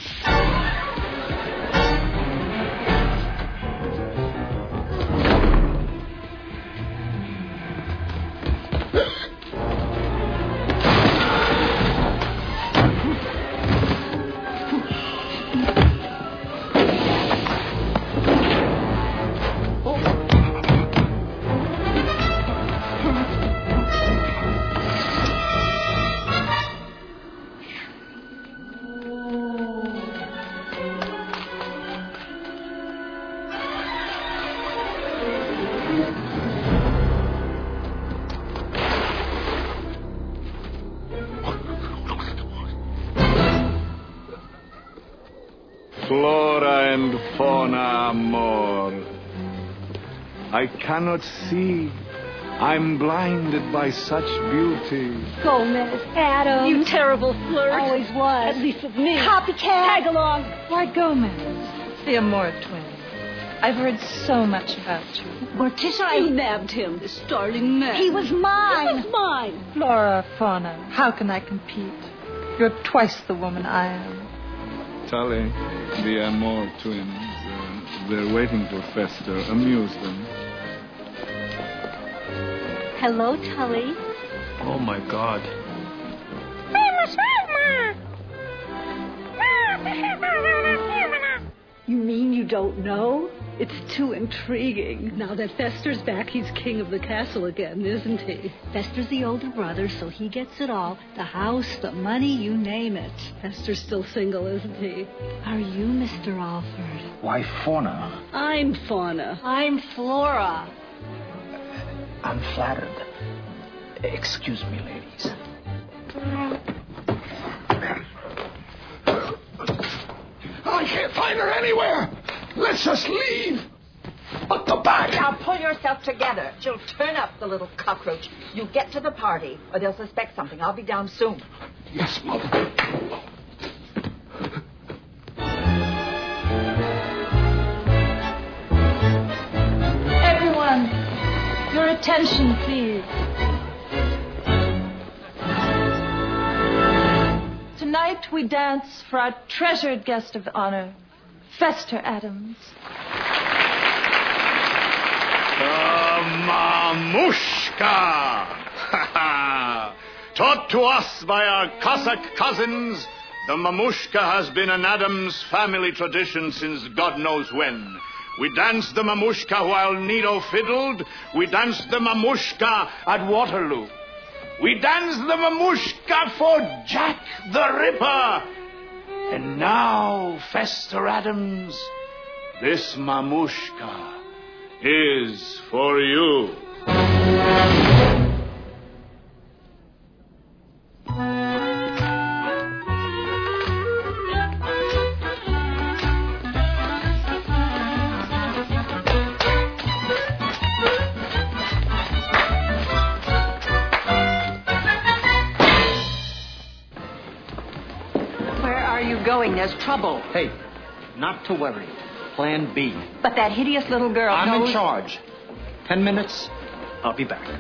Flora and fauna, amor. I cannot see. I'm blinded by such beauty. Gomez, Adam. You terrible flirt. Always was. At least with me. Copycat. Tag along. Why, Gomez, the Amor twin. I've heard so much about you. Morticia, you nabbed him. The starling man. He was mine. He was mine. Flora, fauna, how can I compete? You're twice the woman I am. Tully, the Amor twins, they're waiting for Fester. Amuse them. Hello, Tully. Oh, my God. You mean you don't know? It's too intriguing. Now that Fester's back, he's king of the castle again, isn't he? Fester's the older brother, so he gets it all. The house, the money, you name it. Fester's still single, isn't he? Are you Mr. Alford? Why, Fauna? I'm Fauna. I'm Flora. I'm flattered. Excuse me, ladies. I can't find her anywhere. Let's just leave. But the bag. Now pull yourself together. She'll turn up, the little cockroach. You get to the party, or they'll suspect something. I'll be down soon. Yes, Mother. Everyone, your attention, please. Tonight we dance for our treasured guest of honor, Fester Adams. Mamushka! Taught to us by our Cossack cousins, the mamushka has been an Adams family tradition since God knows when. We danced the mamushka while Nido fiddled. We danced the mamushka at Waterloo. We danced the mamushka for Jack the Ripper. And now, Fester Adams, this mamushka is for you. Going, there's trouble. Hey, not to worry. Plan B. But that hideous little girl I'm in charge. 10 minutes, I'll be back.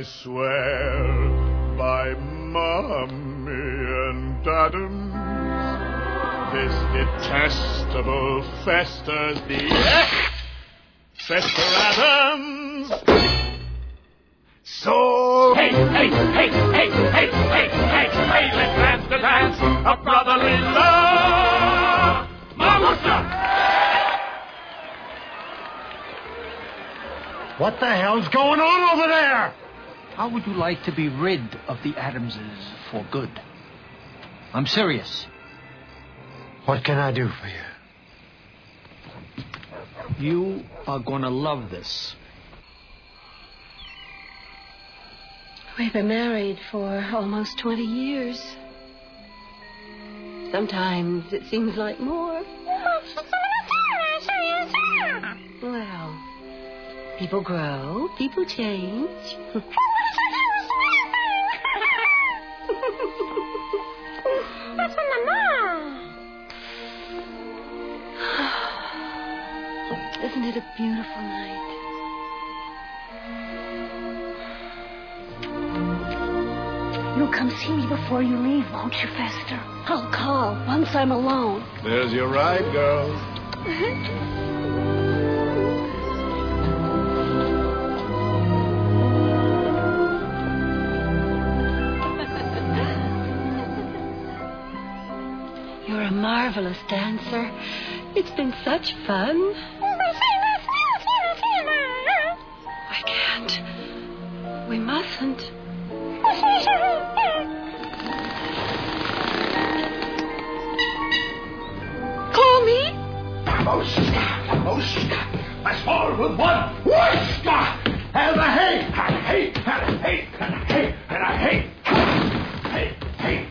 swear by Mommy and Adams, this detestable Fester's Fester Adams. So hey, let's dance the dance of brotherly love. Mamusa! What the hell's going on over there? How would you like to be rid of the Adamses for good? I'm serious. What can I do for you? You are gonna love this. We've been married for almost 20 years. Sometimes it seems like more. Well, people grow, people change. Isn't it a beautiful night? You'll come see me before you leave, won't you, Fester? I'll call once I'm alone. There's your ride, girl. You're a marvelous dancer. It's been such fun. I can't. We mustn't. Call me. Moshka. Let's forward with one. Whooshka. And a hey, and a hey, and a hey, and a hey, and a hey. Hey, hey.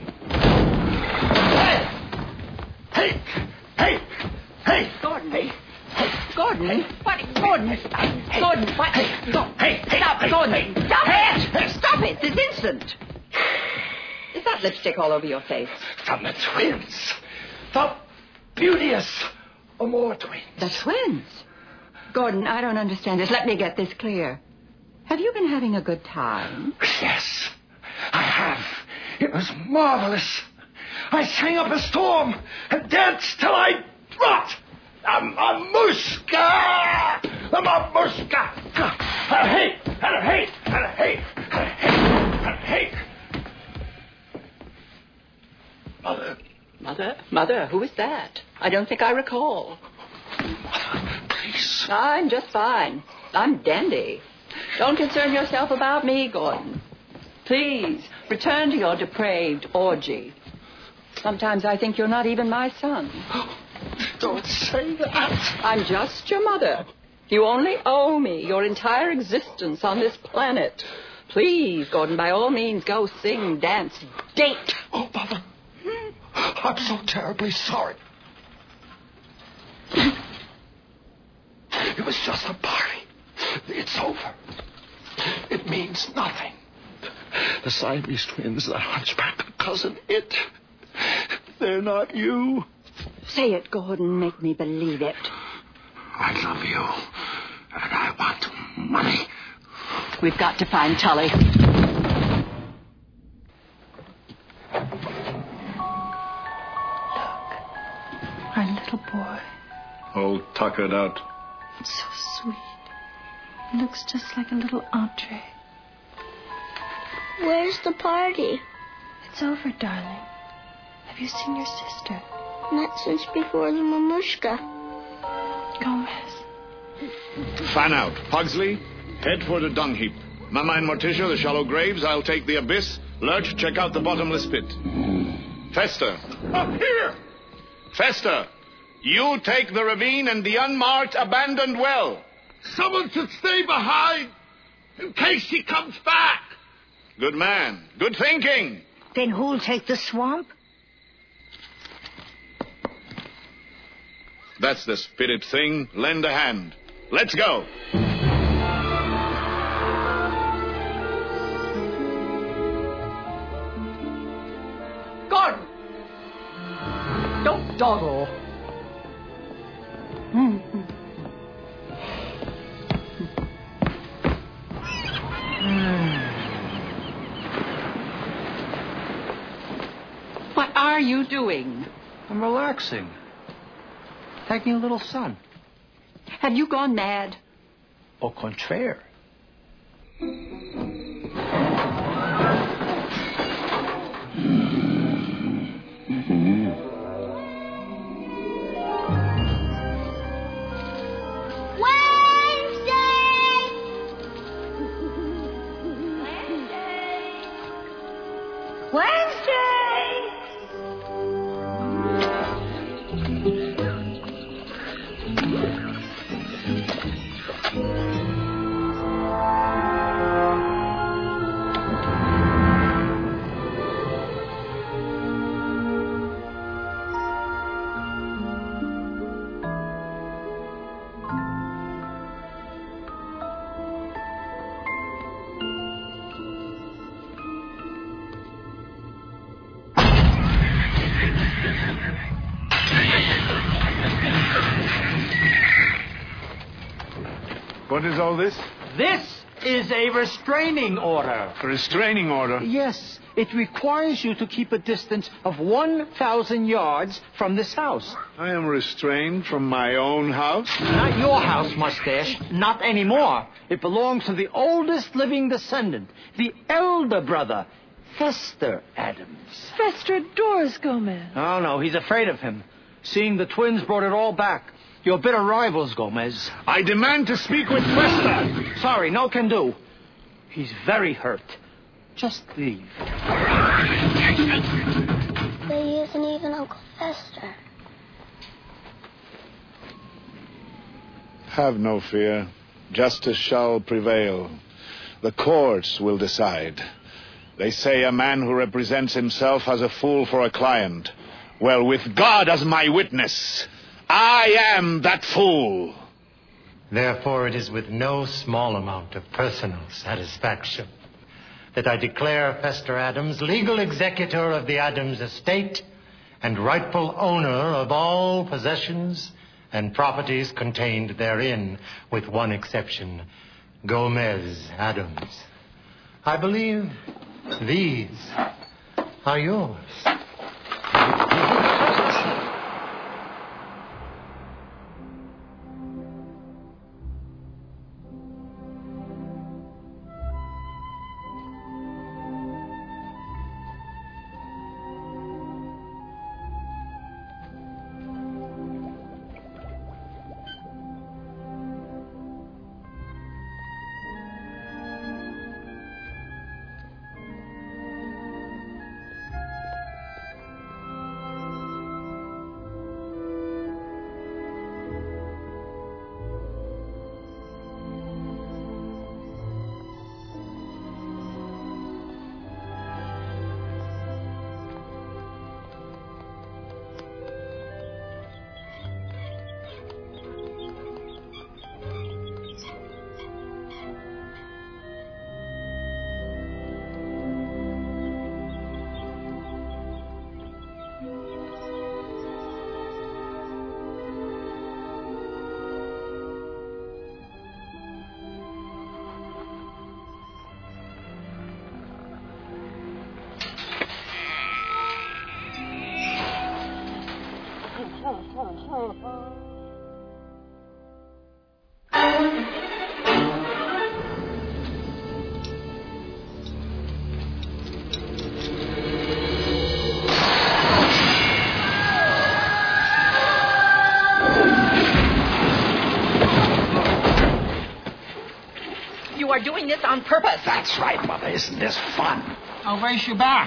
Hey, hey, hey. Gordon. Hey. Gordon. What? Gordon. Gordon. What? Hey. Stop, Gordon. Stop it. Stop it this instant. Is that lipstick all over your face? From the twins. The beauteous Amor twins. The twins? Gordon, I don't understand this. Let me get this clear. Have you been having a good time? Yes, I have. It was marvelous. I sang up a storm and danced till I dropped. A mushka! A mushka! And a hey, and a hey, and a hey, and a hey, and a hey. Mother? Mother, who is that? I don't think I recall. Mother, please. I'm just fine. I'm dandy. Don't concern yourself about me, Gordon. Please, return to your depraved orgy. Sometimes I think you're not even my son. Don't say that. I'm just your mother. You only owe me your entire existence on this planet. Please, Gordon, by all means, go sing, dance, date. Oh, Mother, I'm so terribly sorry. It was just a party. It's over. It means nothing. The Siamese twins, the hunchback cousin, they're not you. Say it, Gordon. Make me believe it. I love you, and I want money. We've got to find Tully. Our little boy. All tuckered out. It's so sweet. He looks just like a little entree. Where's the party? It's over, darling. Have you seen your sister? Not since before the mamushka. Gomez. Fan out. Pugsley, head for the dung heap. Mama and Morticia, the shallow graves. I'll take the abyss. Lurch, check out the bottomless pit. Fester. Up here! Fester, you take the ravine and the unmarked abandoned well. Someone should stay behind in case she comes back. Good man. Good thinking. Then who'll take the swamp? That's the spirit thing. Lend a hand. Let's go. Gordon! Don't dawdle. you doing? I'm relaxing. Taking a little sun. Have you gone mad? Au contraire. What is all this? This is a restraining order. A restraining order? Yes. It requires you to keep a distance of 1,000 yards from this house. I am restrained from my own house? Not your house, Mustache. Not anymore. It belongs to the oldest living descendant, the elder brother, Fester Adams. Fester adores Gomez. Oh, no, he's afraid of him. Seeing the twins brought it all back. You're bitter rivals, Gomez. I demand to speak with Fester. Sorry, no can do. He's very hurt. Just leave. But he isn't even Uncle Fester. Have no fear. Justice shall prevail. The courts will decide. They say a man who represents himself has a fool for a client. Well, with God as my witness, I am that fool. Therefore, it is with no small amount of personal satisfaction that I declare Fester Adams legal executor of the Adams estate and rightful owner of all possessions and properties contained therein, with one exception, Gomez Adams. I believe these are yours. You are doing this on purpose. That's right, Mother. Isn't this fun? I'll race you back.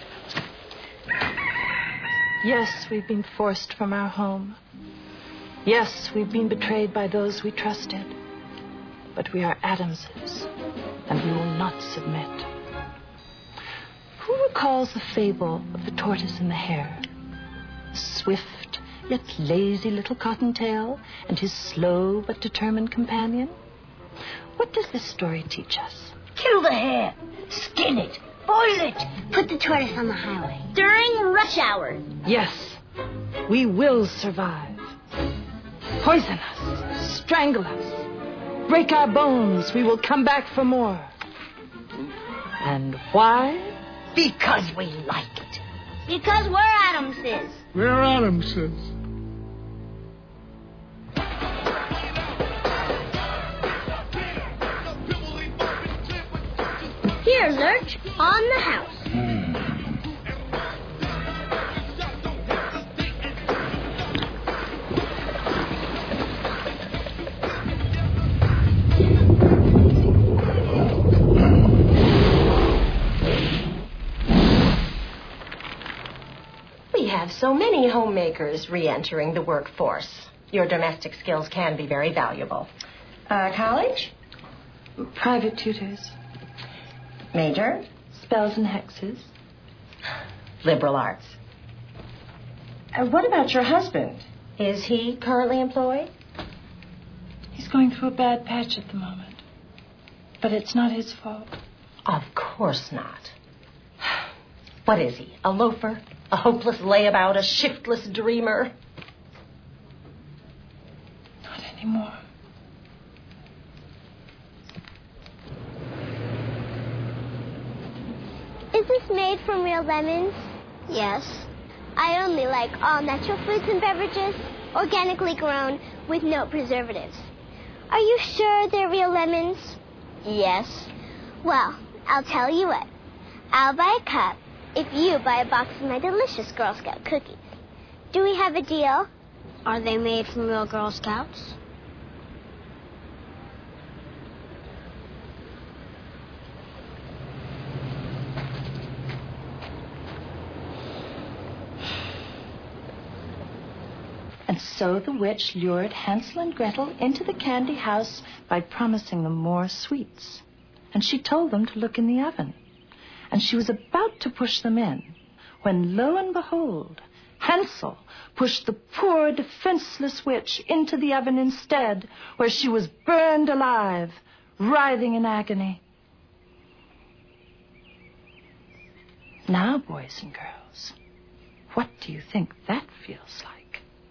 Yes, we've been forced from our home. Yes, we've been betrayed by those we trusted. But we are Adamses, and we will not submit. Who recalls the fable of the tortoise and the hare? The swift yet lazy little cottontail and his slow but determined companion? What does this story teach us? Kill the hare. Skin it. Boil it. Put the tortoise on the highway. During rush hour. Yes, we will survive. Poison us. Strangle us. Break our bones. We will come back for more. And why? Because we like it. Because we're Adamses. We're Adamses. Here, Lurch, on the house. We have so many homemakers re-entering the workforce. Your domestic skills can be very valuable. College? Private tutors. Major? Spells and hexes. Liberal arts. What about your husband? Is he currently employed? He's going through a bad patch at the moment. But it's not his fault. Of course not. What is he? A loafer? A hopeless layabout? A shiftless dreamer? Not anymore. Is this made from real lemons? Yes. I only like all natural fruits and beverages, organically grown, with no preservatives. Are you sure they're real lemons? Yes. Well, I'll tell you what. I'll buy a cup if you buy a box of my delicious Girl Scout cookies. Do we have a deal? Are they made from real Girl Scouts? And so the witch lured Hansel and Gretel into the candy house by promising them more sweets. And she told them to look in the oven. And she was about to push them in, when lo and behold, Hansel pushed the poor defenseless witch into the oven instead, where she was burned alive, writhing in agony. Now, boys and girls, what do you think that feels like?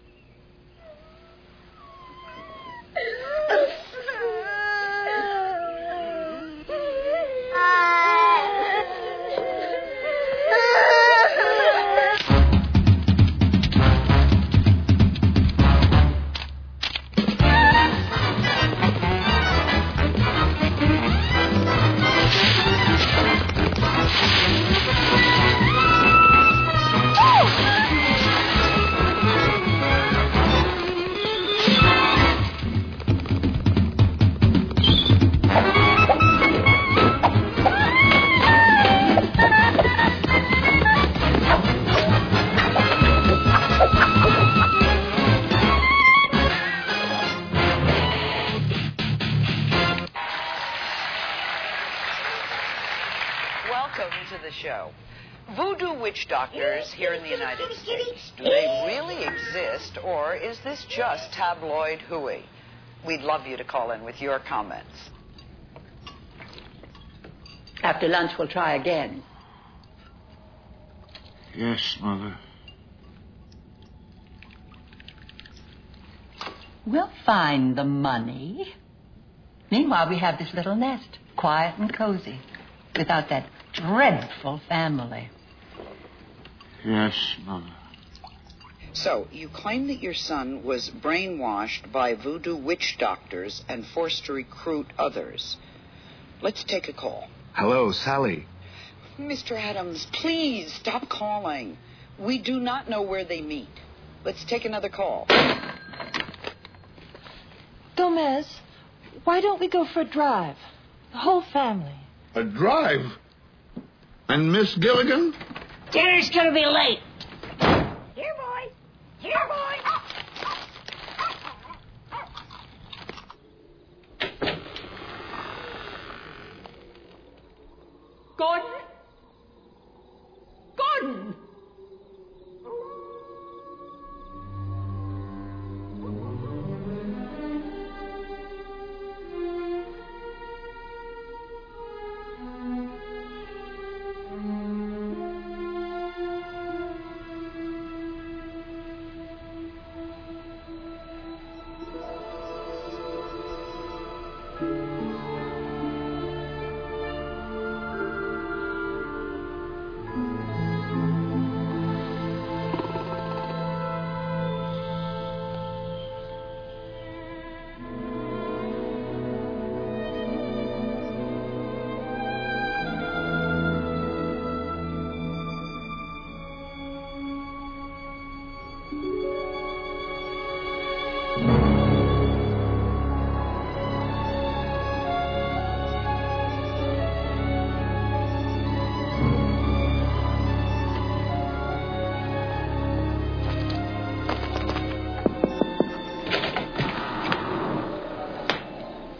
Voodoo witch doctors here in the United States, do they really exist, or is this just tabloid hooey? We'd love you to call in with your comments. After lunch, we'll try again. Yes, Mother. We'll find the money. Meanwhile, we have this little nest, quiet and cozy, without that dreadful family. Yes, Mother. So, you claim that your son was brainwashed by voodoo witch doctors and forced to recruit others. Let's take a call. Hello, Sally. Mr. Adams, please stop calling. We do not know where they meet. Let's take another call. Gomez, why don't we go for a drive? The whole family. A drive? And Miss Gilligan? Dinner's gonna be late. Here, boy. Here, boy. Gordon? Gordon!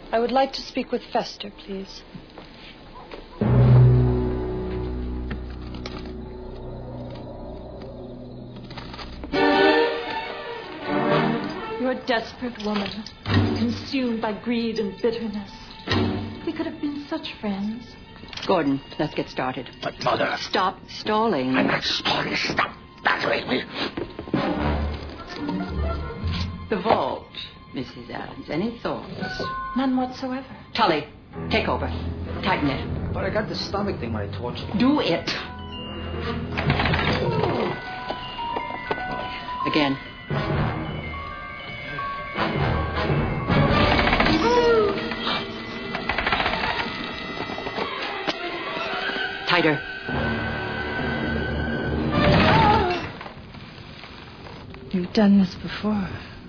I would like to speak with Fester, please. You're a desperate woman, consumed by greed and bitterness. We could have been such friends. Gordon, let's get started. But, Mother... Stop stalling. I'm not stalling. Stop bothering me. The vault, Mrs. Adams. Any thoughts? None whatsoever. Tully, take over. Tighten it. But I got the stomach thing when I tortured you. Do it. Again. Tighter. You've done this before.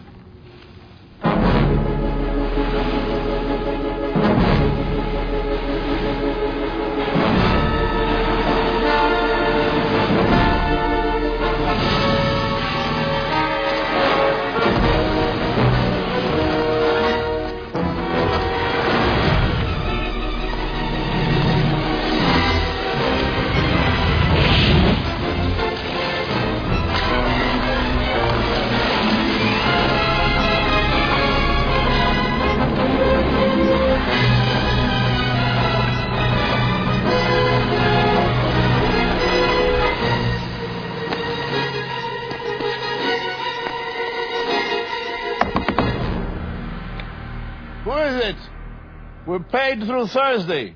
We're paid through Thursday.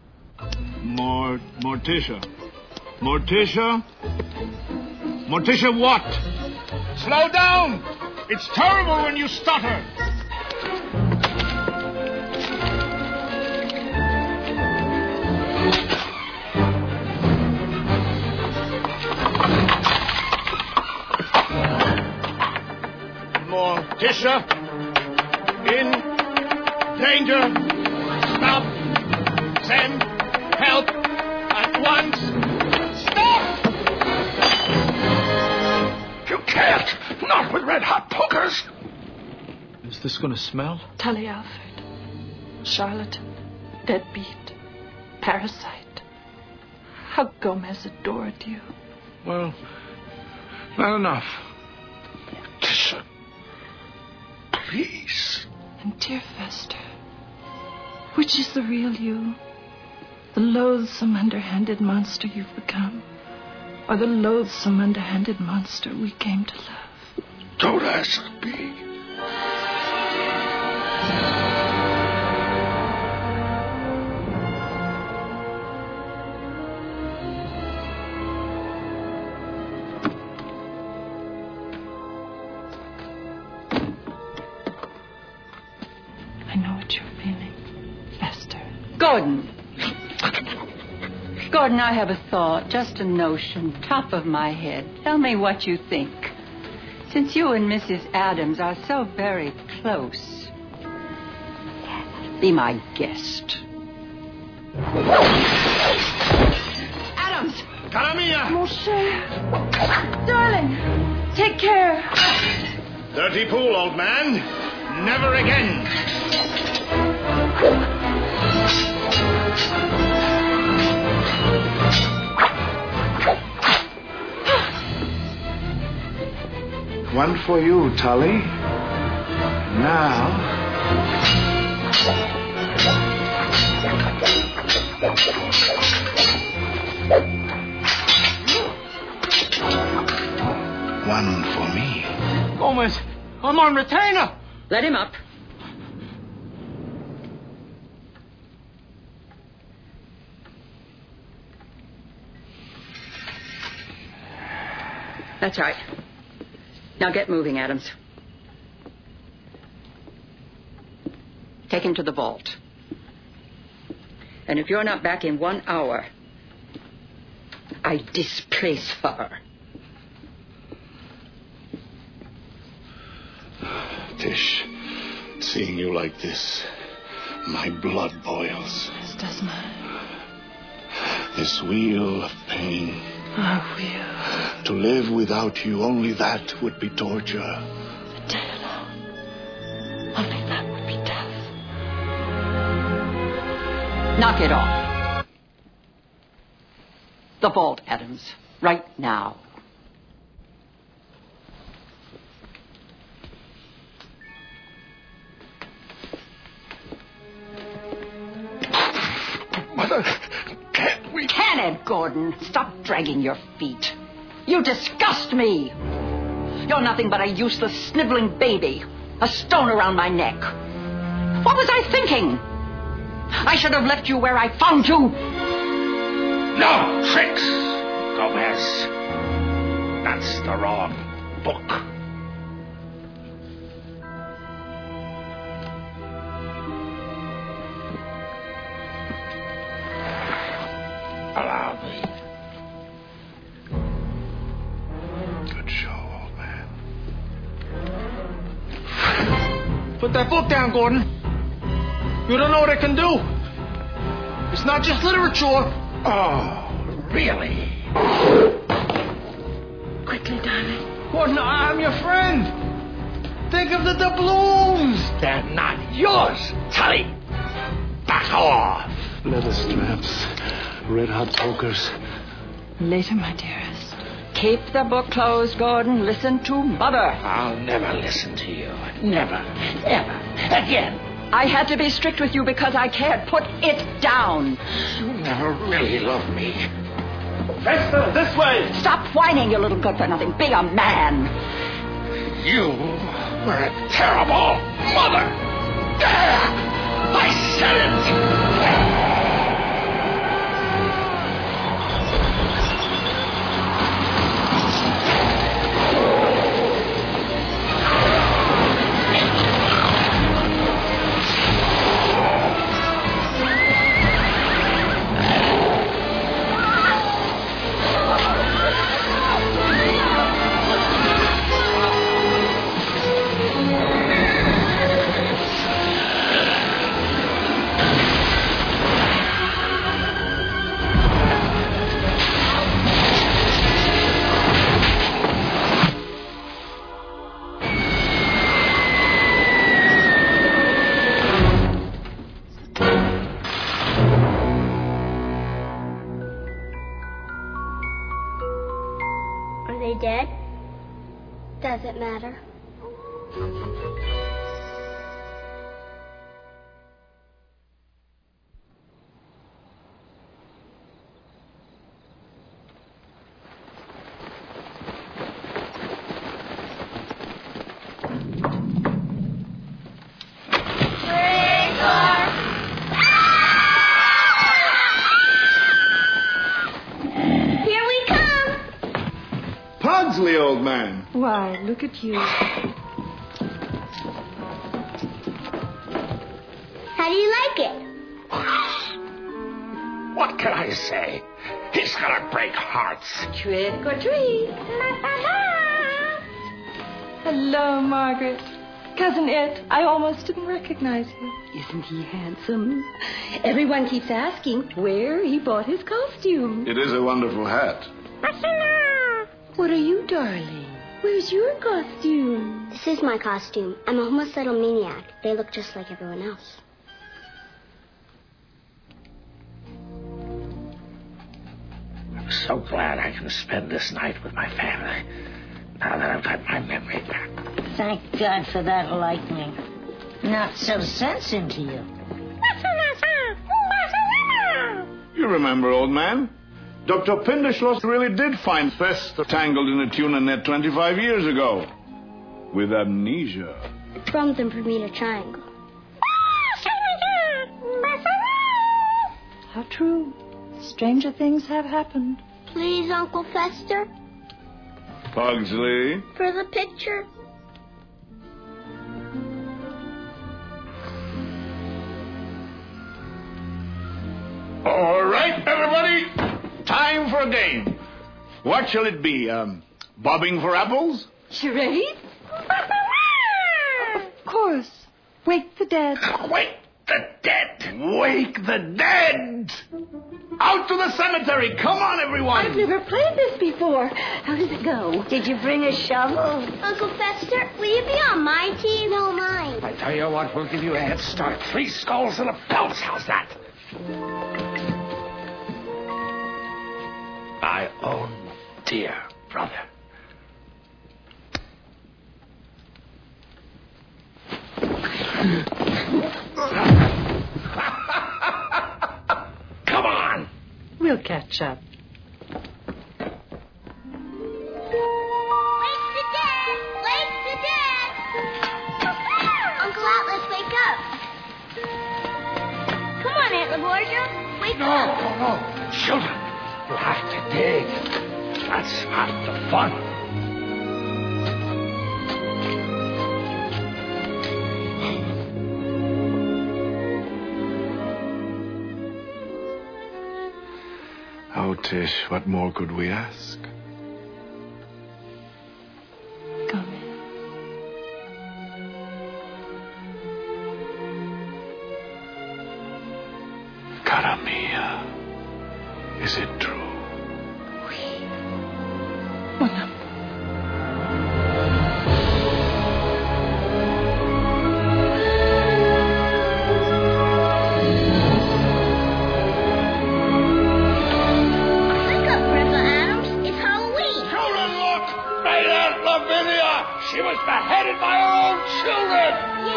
Morticia. Morticia? Morticia what? Slow down! It's terrible when you stutter. Morticia? In danger? Stop! Send help at once! Stop! You can't! Not with red-hot pokers! Is this going to smell? Tully Alford. Charlatan. Deadbeat. Parasite. How Gomez adored you. Well, not enough. Morticia. Please. And dear Fester, which is the real you? The loathsome, underhanded monster you've become? Or the loathsome, underhanded monster we came to love? Don't ask me. I know what you're feeling, Fester. Gordon. Gordon, I have a thought, just a notion, top of my head. Tell me what you think. Since you and Mrs. Adams are so very close, be my guest. Adams! Cara mia! Mon cher. Darling, take care. Dirty pool, old man. Never again. One for you, Tully. Now... one for me. Gomez, I'm on retainer. Let him up. That's right. Now get moving, Adams. Take him to the vault. And if you're not back in 1 hour, I displace her. Tish, seeing you like this, my blood boils. As does mine. This wheel of pain. Our wheel. To live without you, only that would be torture. A day alone. Only that would be death. Knock it off. The vault, Adams. Right now. Mother, can't we... Can it, Gordon? Stop dragging your feet. You disgust me. You're nothing but a useless, sniveling baby. A stone around my neck. What was I thinking? I should have left you where I found you. No tricks, Gomez. That's the wrong book. Allow me. Good show, old man. Put that book down, Gordon. You don't know what it can do. It's not just literature. Oh, really? Quickly, darling. Gordon, I'm your friend. Think of the doubloons. They're not yours, Tully. Back off. Leather straps, red-hot pokers. Later, my dearest. Keep the book closed, Gordon. Listen to Mother. I'll never listen to you. Never, ever, again. I had to be strict with you because I cared. Put it down. You never really loved me. Vesta, this way! Stop whining, you little good-for-nothing. Be a man. You were a terrible mother. I said it. Are they dead? Does it matter? Pugsley, old man. Why, look at you. How do you like it? What can I say? He's gonna break hearts. Trick or treat. Hello, Margaret. Cousin Ed, I almost didn't recognize you. Isn't he handsome? Everyone keeps asking where he bought his costume. It is a wonderful hat. What are you, darling? Where's your costume? This is my costume. I'm a homicidal maniac. They look just like everyone else. I'm so glad I can spend this night with my family. Now that I've got my memory back. Thank God for that lightning. Knocked some sense into you. You remember, old man? Dr. Pinderschloss really did find Fester tangled in a tuna net 25 years ago. With amnesia. It's from the Bermuda Triangle. How true. Stranger things have happened. Please, Uncle Fester, Pugsley. for the picture. All right, everybody. Time for a game. What shall it be? Bobbing for apples? Charade? Of course. Wake the dead. Wake the dead! Wake the dead! Out to the cemetery! Come on, everyone! I've never played this before. How does it go? Did you bring a shovel? Uncle Fester, will you be on my team? No, mine. I tell you what, we'll give you a head start. 3 skulls and a pelt. How's that? My own dear brother. Come on! We'll catch up. Uncle Atlas, wake up. Come on, Aunt Laborgia. Wake up. No. Children, you have to dig. That's half the fun. Oh, Tish, what more could we ask? Cara mia, is it true? Oui. Mon amour. She was beheaded by her own children!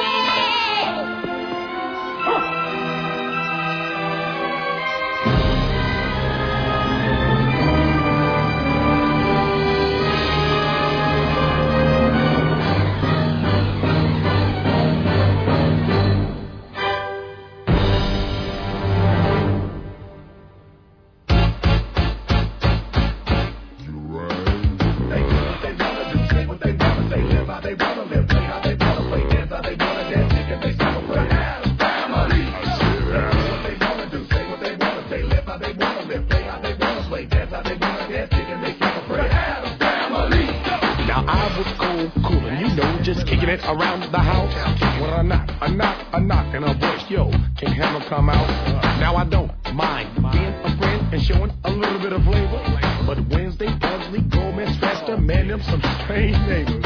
Around the house, when I knock, and a voice, yo, can Hammer come out? Now I don't mind being a friend and showing a little bit of flavor, but Wednesday, Pugsley, Gomez, Fester, man, them some strange neighbors.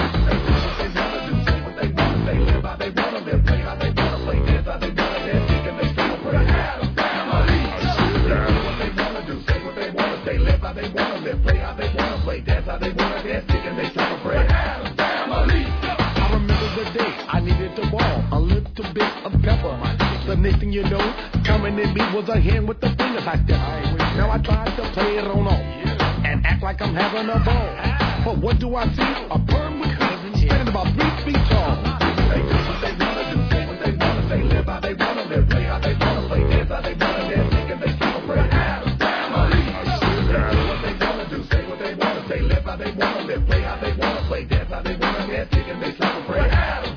They live how they wanna live, play how they wanna play, dance how they wanna dance, think and they celebrate. Family, what they wanna do, say what they wanna say, live how they wanna live, play how they wanna play, dance how they wanna dance, think and they celebrate. Family. The day I needed to ball, a little bit of pepper. The next thing you know, coming at me was a hand with the fingers I stepped. Now I tried to play it on off and act like I'm having a ball. But what do I see? A perm with cousins standing about 3 feet tall. They do what they wanna do, say what they wanna say, live how they wanna live, play how they wanna play, dance how they wanna dance, think and they celebrate. Family. What they wanna do, say what they wanna say, live how they wanna live, play how they wanna play, dance how they wanna dance, think and they celebrate.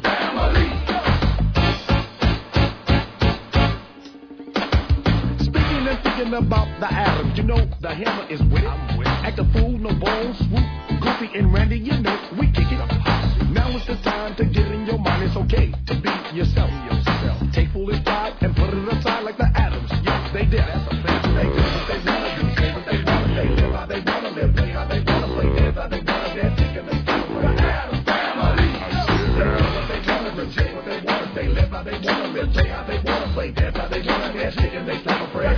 Thinking about the Adams, you know the Hammer is with it. Act a fool, no balls, swoop, Goofy and Randy, you know we kick it. Now it's the time to get in your mind. It's okay to be yourself. Take foolish pride and put it aside like the Adams. Yes, they did. That's a fact. They do what they wanna do, say what they wanna say, live how they wanna live, play how they wanna play, dance how they wanna dance, think and they celebrate. Family. What they wanna do, say what they wanna say, live how they wanna live, play how they wanna play, dance how they wanna dance, think and they celebrate.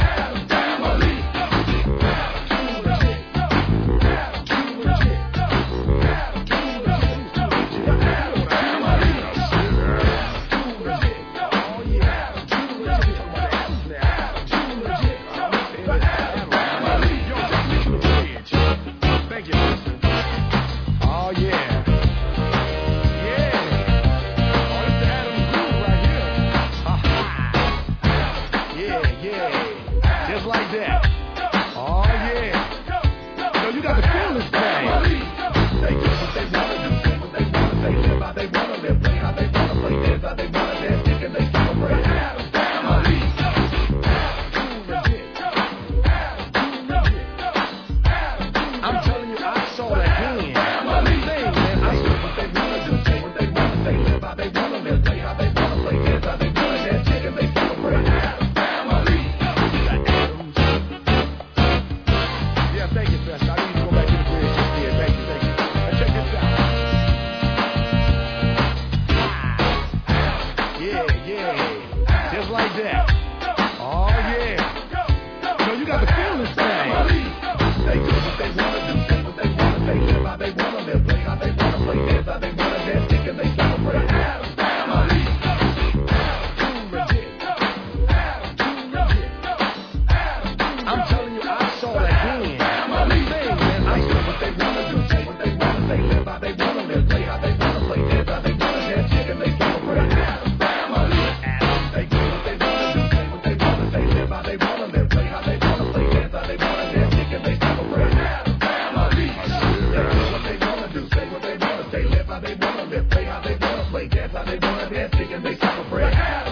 Yeah. afraid.